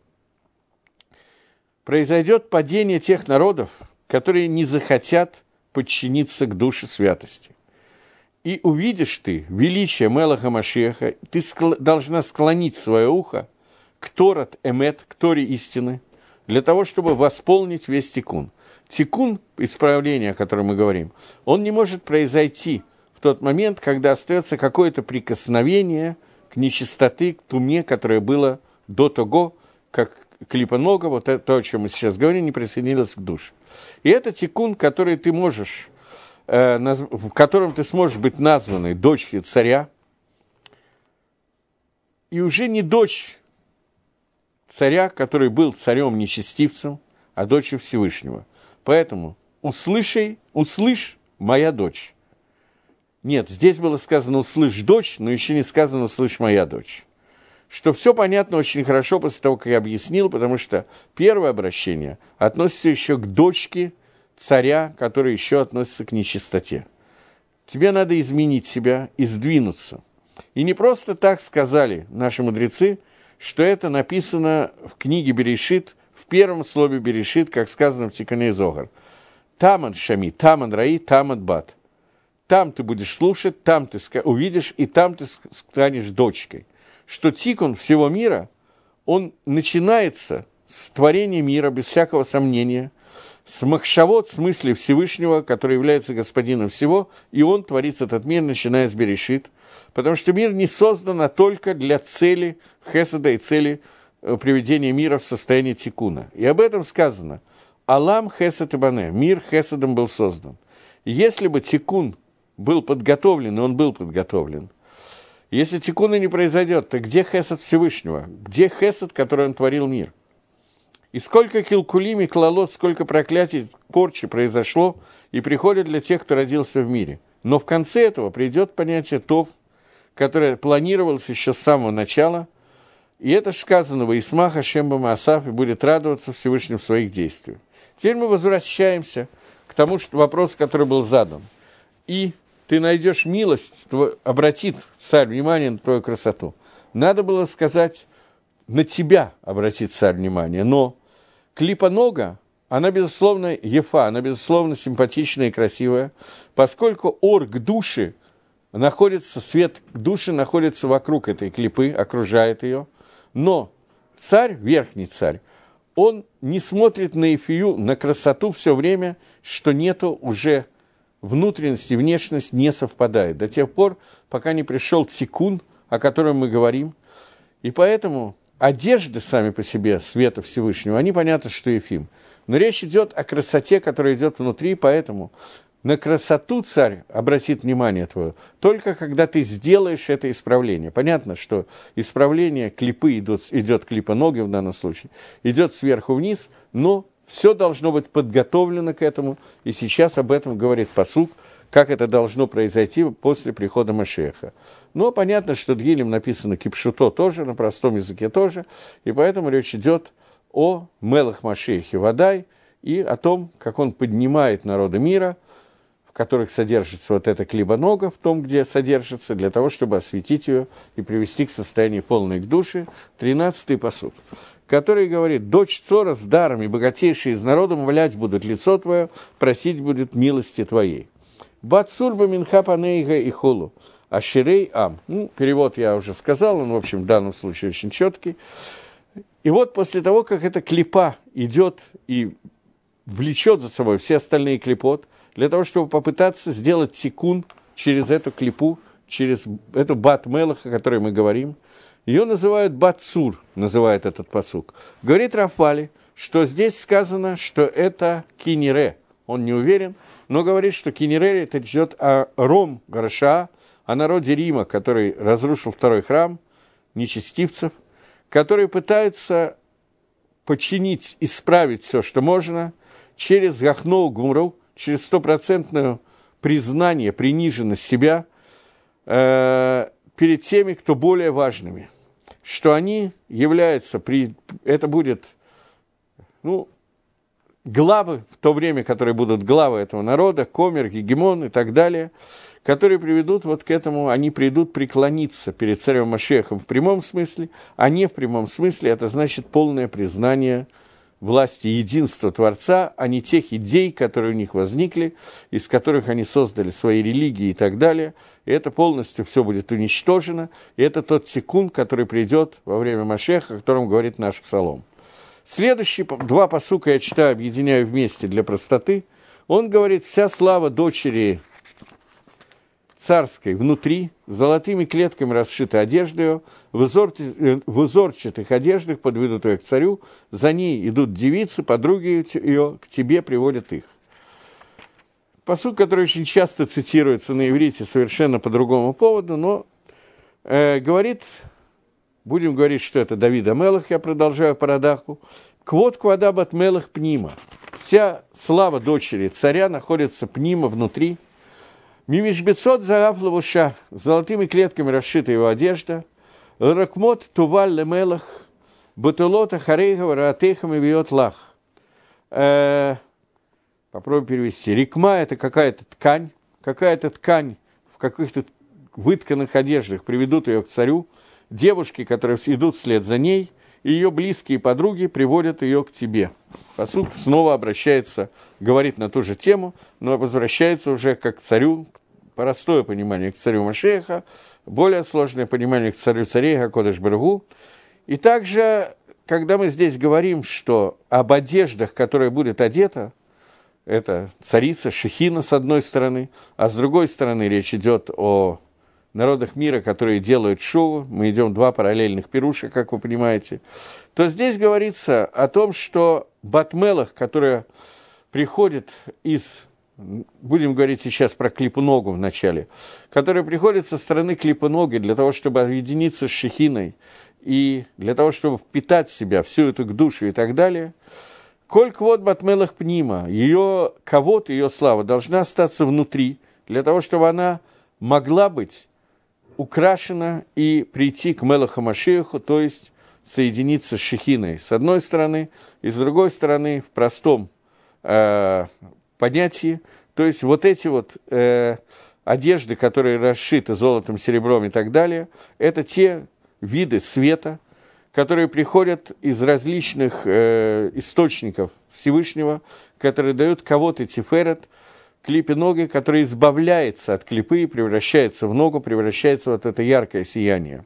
произойдет падение тех народов, которые не захотят подчиниться к душе святости. И увидишь ты величие Мелаха Машиаха, ты скл- должна склонить свое ухо к Торат Эмет, к Торе истины, для того, чтобы восполнить весь тикун. Тикун, исправление, о котором мы говорим, он не может произойти в тот момент, когда остается какое-то прикосновение к нечистоты, к туме, которое было до того, как клипа нога, вот это, то, о чем мы сейчас говорим, не присоединилось к душе. И это тикун, который ты можешь, э, наз... в котором ты сможешь быть названной дочерью царя, и уже не дочь царя, который был царем-нечестивцем, а дочерью Всевышнего. Поэтому услышай, услышь, моя дочь. Нет, здесь было сказано «услышь, дочь», но еще не сказано «услышь, моя дочь». Что все понятно очень хорошо после того, как я объяснил, потому что первое обращение относится еще к дочке царя, который еще относится к нечистоте. Тебе надо изменить себя и сдвинуться. И не просто так сказали наши мудрецы, что это написано в книге Берешит, в первом слове Берешит, как сказано в Тикуне Зогар. Тамад шами, тамад раи, тамад бат. Там ты будешь слушать, там ты увидишь, и там ты станешь дочкой. Что тикун всего мира, он начинается с творения мира, без всякого сомнения, с махшавот, в смысле Всевышнего, который является господином всего, и он творит этот мир, начиная с Берешит, потому что мир не создан только для цели хеседа и цели приведения мира в состояние тикуна. И об этом сказано. Алам хесед и бане, мир хеседом был создан. Если бы тикун был подготовлен, и он был подготовлен, если тикуна не произойдет, то где хесед Всевышнего? Где хесед, который он творил мир? И сколько килкулим и клалот, сколько проклятий, порчи произошло и приходит для тех, кто родился в мире. Но в конце этого придет понятие тов, которое планировалось еще с самого начала, и это сказано во Исмаха Шемба Маасаф, и будет радоваться Всевышним в своих действиях. Теперь мы возвращаемся к тому что вопрос, который был задан. И ты найдешь милость, обратит царь внимание на твою красоту. Надо было сказать, на тебя обратит царь внимание, но клипа нога, она, безусловно, ефа, она, безусловно, симпатичная и красивая, поскольку ор к душе находится, свет к душе находится вокруг этой клипы, окружает ее, но царь, верхний царь, он не смотрит на эфию, на красоту все время, что нету уже внутренность и внешность не совпадает, до тех пор, пока не пришел тикун, о котором мы говорим, и поэтому одежды сами по себе света Всевышнего, они понятно, что ефим. Но речь идет о красоте, которая идет внутри, поэтому на красоту царь обратит внимание твое только когда ты сделаешь это исправление. Понятно, что исправление клипы идет, идет клипа ноги в данном случае, идет сверху вниз, но все должно быть подготовлено к этому, и сейчас об этом говорит пасук, как это должно произойти после прихода Машиаха. Но понятно, что Дгилем написано кипшуто тоже, на простом языке тоже, и поэтому речь идет о Мелах Машиахе Вадай и о том, как он поднимает народы мира, в которых содержится вот эта клиба-нога, в том, где содержится, для того, чтобы осветить ее и привести к состоянию полной к душе. тринадцатый пасук, который говорит: «Дочь Цора с даром и богатейшие из народа умолять будут лицо твое, просить будет милости твоей». «Бацурба минха панейга и холу, аширей ам». Ну, перевод я уже сказал, он, в общем, в данном случае очень четкий. И вот после того, как эта клипа идет и влечет за собой все остальные клипот, для того, чтобы попытаться сделать тикун через эту клипу, через эту бат мелаха, о которой мы говорим, ее называют бацур, называет этот пасук. Говорит Рафали, что здесь сказано, что это кинере. Он не уверен, но говорит, что кинере это идет о Ром Гарша, о народе Рима, который разрушил второй храм, нечестивцев, которые пытаются починить, исправить все, что можно, через гахноу гумру, через стопроцентное признание, приниженность себя э, перед теми, кто более важными, что они являются, при, это будет, ну, главы, в то время, которые будут главы этого народа, комер, гегемон и так далее, которые приведут вот к этому, они придут преклониться перед царем Машиахом в прямом смысле, а не в прямом смысле, это значит полное признание власти единства Творца, а не тех идей, которые у них возникли, из которых они создали свои религии и так далее. И это полностью все будет уничтожено, и это тот секунд, который придет во время Машиаха, о котором говорит наш псалом. Следующие два пасука я читаю, объединяю вместе для простоты. Он говорит: «Вся слава дочери царской внутри, золотыми клетками расшита одежда ее, в, узор, в узорчатых одеждах подведут ее к царю, за ней идут девицы, подруги ее, к тебе приводят их». Пасук, который очень часто цитируется на иврите совершенно по другому поводу, но э, говорит, будем говорить, что это Давид а-Мелех, я продолжаю по Радаху, «Квот квада бат мелех пнима». Вся слава дочери царя находится пнима внутри, «Мимишбецот зарав лавуша», золотыми клетками расшита его одежда, «Ракмот туваль лемелах, бутылота харейгава раатейхам и виот лах». Попробуем перевести. Рикма – это какая-то ткань, какая-то ткань в каких-то вытканных одеждах приведут ее к царю, девушки, которые идут вслед за ней, и ее близкие подруги приводят ее к тебе. Пасук снова обращается, говорит на ту же тему, но возвращается уже как к царю, простое понимание к царю Машиаха, более сложное понимание к царю царей, ха-кодеш барух. И также, когда мы здесь говорим, что об одеждах, которая будет одета, это царица, шехина с одной стороны, а с другой стороны речь идет о народах мира, которые делают шоу, мы идем два параллельных пируша, как вы понимаете, то здесь говорится о том, что Бат-Мелех, которая приходит из, будем говорить сейчас про Клипу-Ногу вначале, которая приходит со стороны Клипы-Ноги для того, чтобы объединиться с шехиной и для того, чтобы впитать в себя всю эту душу и так далее, «Коль квот Бат-Мелех пнима», ее кого-то, ее слава должна остаться внутри, для того, чтобы она могла быть украшена и прийти к Мелеху Машиаху, то есть соединиться с шехиной с одной стороны, и с другой стороны в простом э, понятии, то есть вот эти вот э, одежды, которые расшиты золотом, серебром и так далее, это те виды света, которые приходят из различных э, источников Всевышнего, которые дают кого-то тиферет, клипе ноги, который избавляется от клипы и превращается в ногу, превращается в вот это яркое сияние.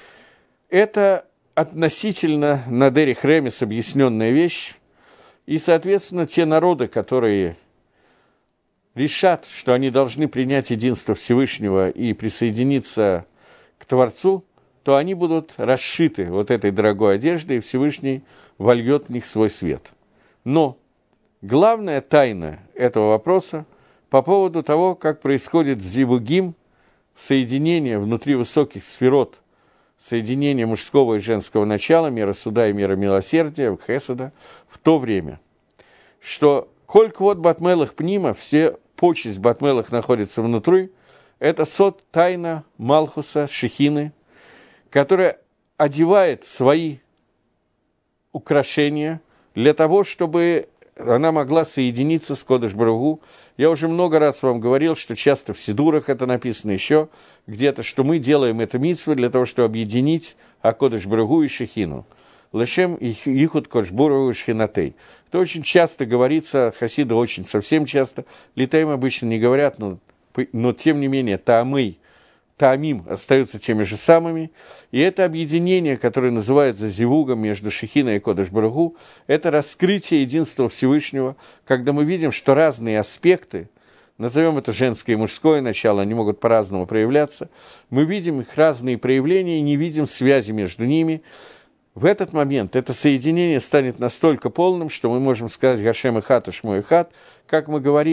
Это относительно на Дерих Ремес объясненная вещь, и, соответственно, те народы, которые решат, что они должны принять единство Всевышнего и присоединиться к Творцу, то они будут расшиты вот этой дорогой одеждой, и Всевышний вольет в них свой свет. Но главная тайна этого вопроса по поводу того, как происходит зивугим, соединение внутри высоких сферот, соединение мужского и женского начала, мира суда и мира милосердия, хеседа, в то время, что коль квот Бат-Мелех пнима, все почесть Бат-Мелех находится внутри, это сот тайна Малхуса, Шехины, которая одевает свои украшения для того, чтобы она могла соединиться с Кодеш Баругу. Я уже много раз вам говорил, что часто в Сидурах это написано еще где-то, что мы делаем это мицву для того, чтобы объединить Кодеш Баругу и Шехину. Лешем ихуд Кодеш Баругу и Шхинатей. Это очень часто говорится, хасиды очень совсем часто, литаим обычно не говорят, но, но тем не менее, таамы, таамим остаются теми же самыми, и это объединение, которое называется зивугом между Шехиной и Кодеш Баругу, это раскрытие единства Всевышнего, когда мы видим, что разные аспекты, назовем это женское и мужское начало, они могут по-разному проявляться, мы видим их разные проявления и не видим связи между ними. В этот момент это соединение станет настолько полным, что мы можем сказать «Гашем эхад, Шмо эхад», как мы говорим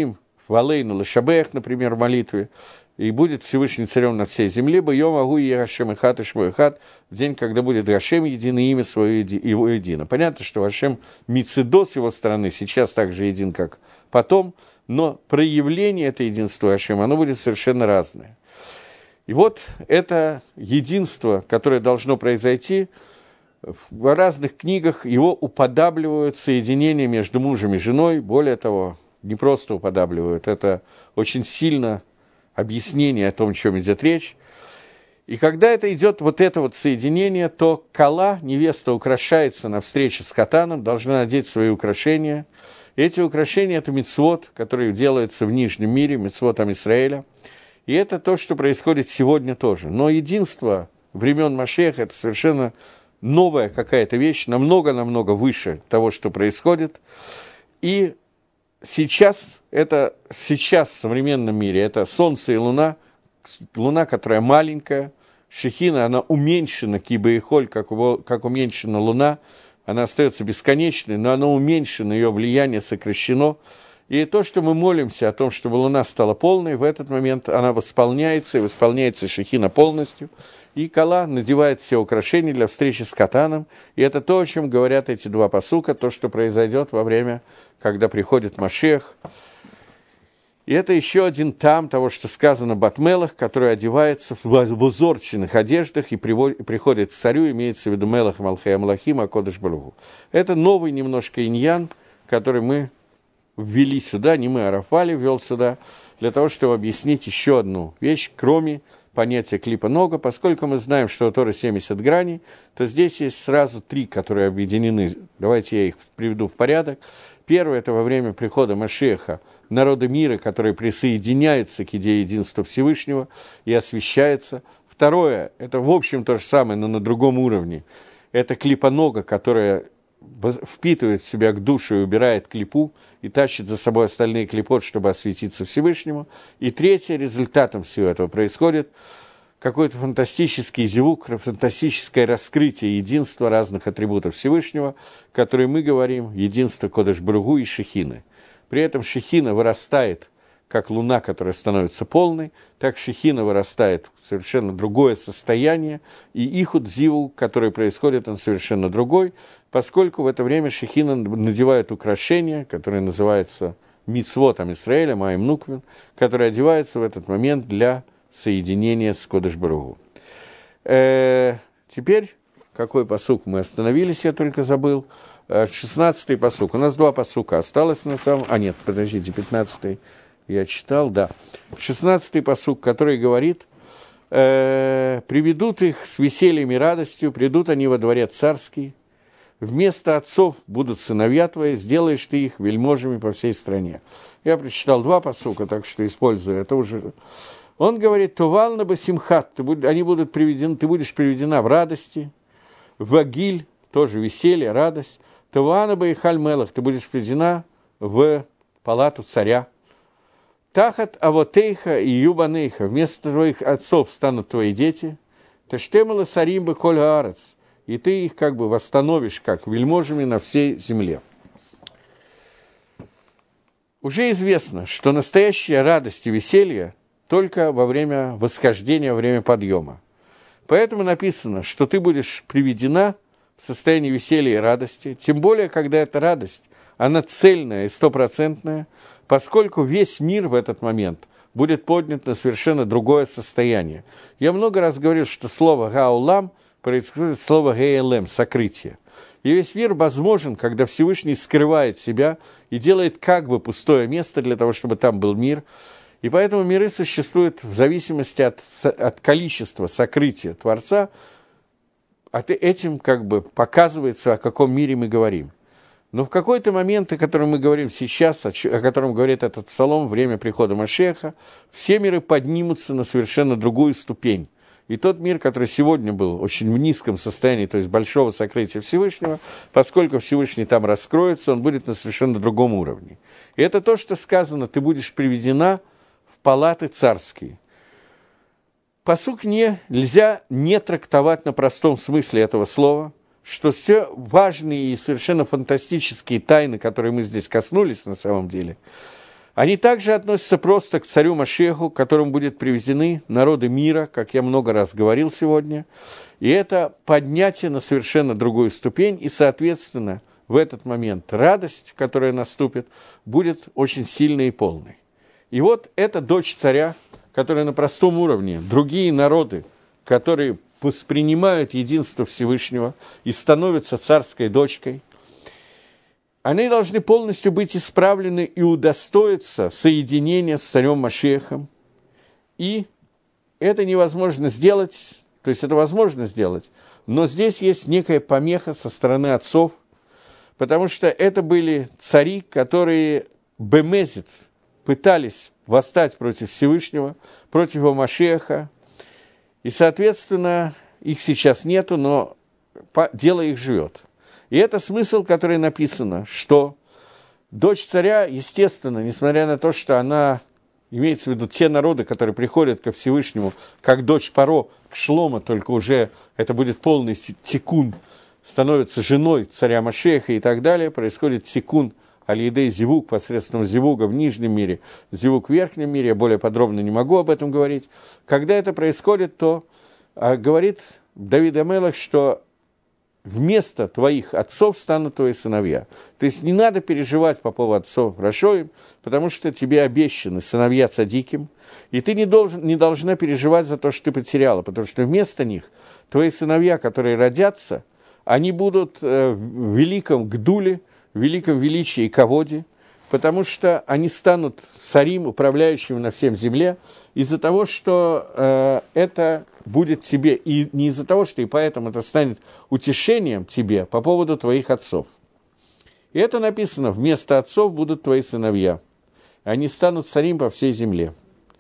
«Валейну лашабех», например, в молитве, и будет Всевышний царем над всей землей, бы йом агу е Гашем эхат и шмо эхат, в день, когда будет Гашем един и имя свое еди, его едино. Понятно, что Гашем Мицидо с его стороны сейчас так же един, как потом, но проявление этого единства Гашема, оно будет совершенно разное. И вот это единство, которое должно произойти, в разных книгах его уподабливают соединение между мужем и женой, более того, не просто уподабливают, это очень сильно объяснение о том, о чем идет речь. И когда это идет, вот это вот соединение, то кала, невеста, украшается на встрече с хатаном, должна надеть свои украшения. И эти украшения – это мицвот, которые делаются в Нижнем мире, мицвот Ам-Исраэля. И это то, что происходит сегодня тоже. Но единство времен Машеха – это совершенно новая какая-то вещь, намного-намного выше того, что происходит. И сейчас, это, сейчас в современном мире это Солнце и Луна, Луна, которая маленькая, Шехина, она уменьшена, киба и холь, как, как уменьшена Луна, она остается бесконечной, но она уменьшена, ее влияние сокращено. И то, что мы молимся о том, чтобы Луна стала полной, в этот момент она восполняется, и восполняется Шехина полностью. И кала надевает все украшения для встречи с катаном. И это то, о чем говорят эти два пасука, то, что произойдет во время, когда приходит Машиах. И это еще один там того, что сказано Батмелах, который одевается в узорченных одеждах и приходит к царю, имеется в виду Мелах Малхея Малахима Акодыш Баругу. Это новый немножко иньян, который мы ввели сюда, не мы, а Рафали ввел сюда, для того, чтобы объяснить еще одну вещь, кроме понятия клипа нога, поскольку мы знаем, что у Торы семьдесят граней, то здесь есть сразу три, которые объединены. Давайте я их приведу в порядок. Первое – это во время прихода Машиаха народы мира, которые присоединяются к идее единства Всевышнего и освящаются. Второе – это, в общем, то же самое, но на другом уровне. Это клипа нога, которая впитывает в себя к душу и убирает клипу, и тащит за собой остальные клипот, чтобы осветиться Всевышнему. И третье, результатом всего этого происходит какой-то фантастический зевук, фантастическое раскрытие единства разных атрибутов Всевышнего, которые мы говорим, единство Кодеш Баругу и Шехины. При этом Шехина вырастает, как луна, которая становится полной, так Шехина вырастает в совершенно другое состояние, и Ихуд Зиву, который происходит, он совершенно другой, поскольку в это время Шехина надевает украшения, которые называются мицвот Ам-Исраэля, Маим Нуквин, которые одеваются в этот момент для соединения с Кодеш Баругу. Э, теперь, какой пасук мы остановились, я только забыл. шестнадцатый пасук. У нас два пасука осталось на самом... А нет, подождите, пятнадцатый я читал, да. шестнадцатый пасук, который говорит, э, «Приведут их с весельем и радостью, придут они во дворец царский, вместо отцов будут сыновья твои, сделаешь ты их вельможами по всей стране». Я прочитал два пасука, так что использую это уже... Он говорит, «Тувална басимхат», они будут приведены, ты будешь приведена в радости, в агиль, тоже веселье, радость, «Тувана баихаль мелах», ты будешь приведена в палату царя, «Тахат авотейха и юбанейха», вместо твоих отцов станут твои дети, «Тештемала саримба коль аарец», и ты их как бы восстановишь как вельможами на всей земле. Уже известно, что настоящая радость и веселье только во время восхождения, во время подъема. Поэтому написано, что ты будешь приведена в состоянии веселья и радости, тем более, когда эта радость, она цельная и стопроцентная, поскольку весь мир в этот момент будет поднят на совершенно другое состояние. Я много раз говорил, что слово «гаулам» происходит от слова «гейлем» – «сокрытие». И весь мир возможен, когда Всевышний скрывает себя и делает как бы пустое место для того, чтобы там был мир. И поэтому миры существуют в зависимости от, от количества сокрытия Творца. От этим как бы показывается, о каком мире мы говорим. Но в какой-то момент, о котором мы говорим сейчас, о котором говорит этот псалом, время прихода Машеха, все миры поднимутся на совершенно другую ступень. И тот мир, который сегодня был очень в низком состоянии, то есть большого сокрытия Всевышнего, поскольку Всевышний там раскроется, он будет на совершенно другом уровне. И это то, что сказано, ты будешь приведена в палаты царские. Пасук не, нельзя не трактовать на простом смысле этого слова, что все важные и совершенно фантастические тайны, которые мы здесь коснулись на самом деле, Они также относятся просто к царю Машеху, к которому будут привезены народы мира, как я много раз говорил сегодня. И это поднятие на совершенно другую ступень, и, соответственно, в этот момент радость, которая наступит, будет очень сильной и полной. И вот эта дочь царя, которая на простом уровне, другие народы, которые воспринимают единство Всевышнего и становятся царской дочкой, они должны полностью быть исправлены и удостоиться соединения с царем Машиахом. И это невозможно сделать, то есть это возможно сделать, но здесь есть некая помеха со стороны отцов, потому что это были цари, которые бемезит пытались восстать против Всевышнего, против его Машиаха, и, соответственно, их сейчас нету, но дело их живет. И это смысл, который написано, что дочь царя, естественно, несмотря на то, что она, имеется в виду те народы, которые приходят ко Всевышнему, как дочь Паро к Шломо, только уже это будет полный тикун, становится женой царя Машеха и так далее, происходит тикун аль-Едей зивук, посредством зивуга в нижнем мире, зивук в верхнем мире, я более подробно не могу об этом говорить. Когда это происходит, то а, говорит Давид ха-Мелех, что вместо твоих отцов станут твои сыновья. То есть не надо переживать по поводу отцов Рашоим, потому что тебе обещаны сыновья цадиким, и ты не, должен, не должна переживать за то, что ты потеряла, потому что вместо них твои сыновья, которые родятся, они будут э, в великом гдуле, в великом величии и ководе, потому что они станут царим, управляющим на всем земле, из-за того, что э, это будет тебе, и не из-за того, что и поэтому это станет утешением тебе по поводу твоих отцов. И это написано, вместо отцов будут твои сыновья, они станут царим по всей земле.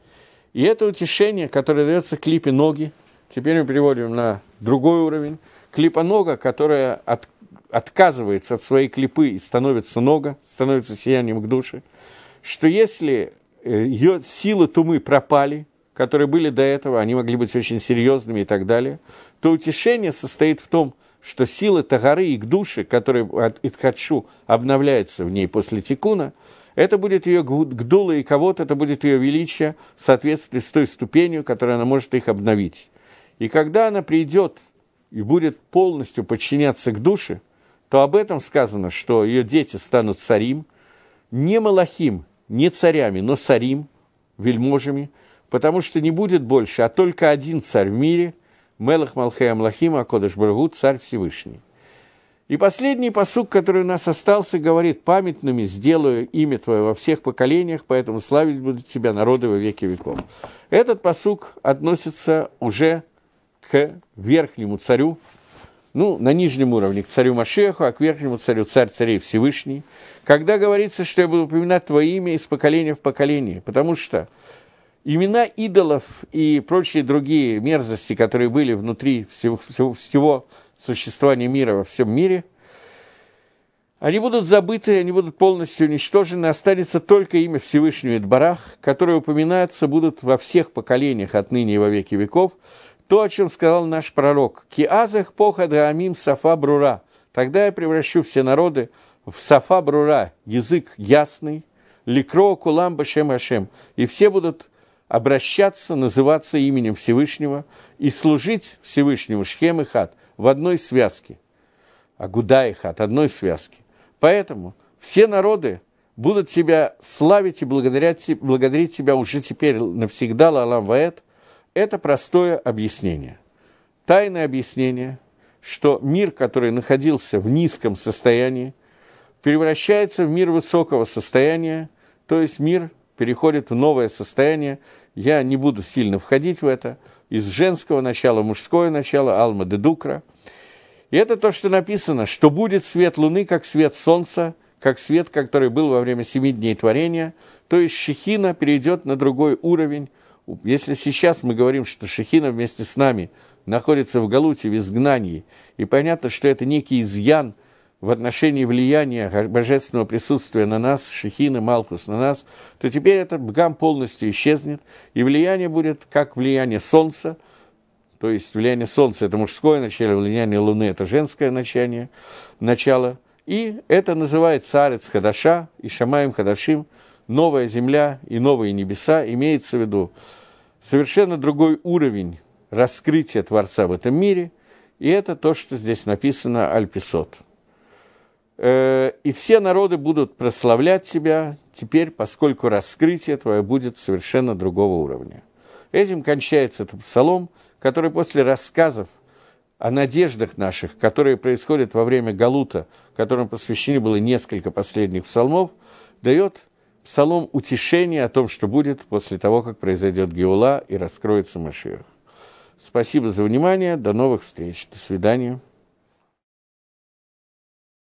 И это утешение, которое дается клипе ноги, теперь мы переводим на другой уровень, клипа нога, которая от отказывается от своей клипы и становится нога, становится сиянием к душе, что если ее силы тумы пропали, которые были до этого, они могли быть очень серьезными и так далее, то утешение состоит в том, что силы тагары и к душе, которые от Итхадшу обновляется в ней после тикуна, это будет ее гдула и кого-то, это будет ее величие в соответствии с той ступенью, которой она может их обновить. И когда она придет и будет полностью подчиняться к душе, то об этом сказано, что ее дети станут царим, не малахим, не царями, но царим, вельможами, потому что не будет больше, а только один царь в мире, Мелах Малхей Амлахим Акодеш Баругу, царь Всевышний. И последний пасук, который у нас остался, говорит: памятными сделаю имя твое во всех поколениях, поэтому славить будут тебя народы во веки веков. Этот пасук относится уже к верхнему царю, ну, на нижнем уровне к царю Машеху, а к верхнему царю царь царей Всевышний, когда говорится, что я буду упоминать твое имя из поколения в поколение, потому что имена идолов и прочие другие мерзости, которые были внутри всего, всего, всего существования мира во всем мире, они будут забыты, они будут полностью уничтожены, останется только имя Всевышнего Идбарах, которое упоминается будут во всех поколениях отныне и во веки веков, то, о чем сказал наш пророк: «Киазах поха драамим сафа брура». Тогда я превращу все народы в сафа брура, язык ясный, ликро кулам башем ашем, и все будут обращаться, называться именем Всевышнего и служить Всевышнему шхем и хат в одной связке, агуда и хат, одной связке. Поэтому все народы будут тебя славить и благодарить, благодарить тебя уже теперь навсегда, лалам ваэт. Это простое объяснение, тайное объяснение, что мир, который находился в низком состоянии, превращается в мир высокого состояния, то есть мир переходит в новое состояние. Я не буду сильно входить в это, из женского начала в мужское начало, алма де дукра. И это то, что написано, что будет свет луны, как свет солнца, как свет, который был во время семи дней творения, то есть шехина перейдет на другой уровень. Если сейчас мы говорим, что шехина вместе с нами находится в галуте, в изгнании, и понятно, что это некий изъян в отношении влияния божественного присутствия на нас, шехина, малхус на нас, то теперь этот бгам полностью исчезнет, и влияние будет как влияние солнца, то есть влияние солнца – это мужское начало, влияние луны – это женское начало, начало, и это называется арец хадаша и шамаем хадашим, новая земля и новые небеса, имеется в виду совершенно другой уровень раскрытия Творца в этом мире, и это то, что здесь написано «Аль-Писот». И все народы будут прославлять тебя теперь, поскольку раскрытие твое будет совершенно другого уровня. Этим кончается этот псалом, который после рассказов о надеждах наших, которые происходят во время Галута, которым посвящено было несколько последних псалмов, дает псалом утешения о том, что будет после того, как произойдет Геула и раскроется Машиах. Спасибо за внимание, до новых встреч, до свидания.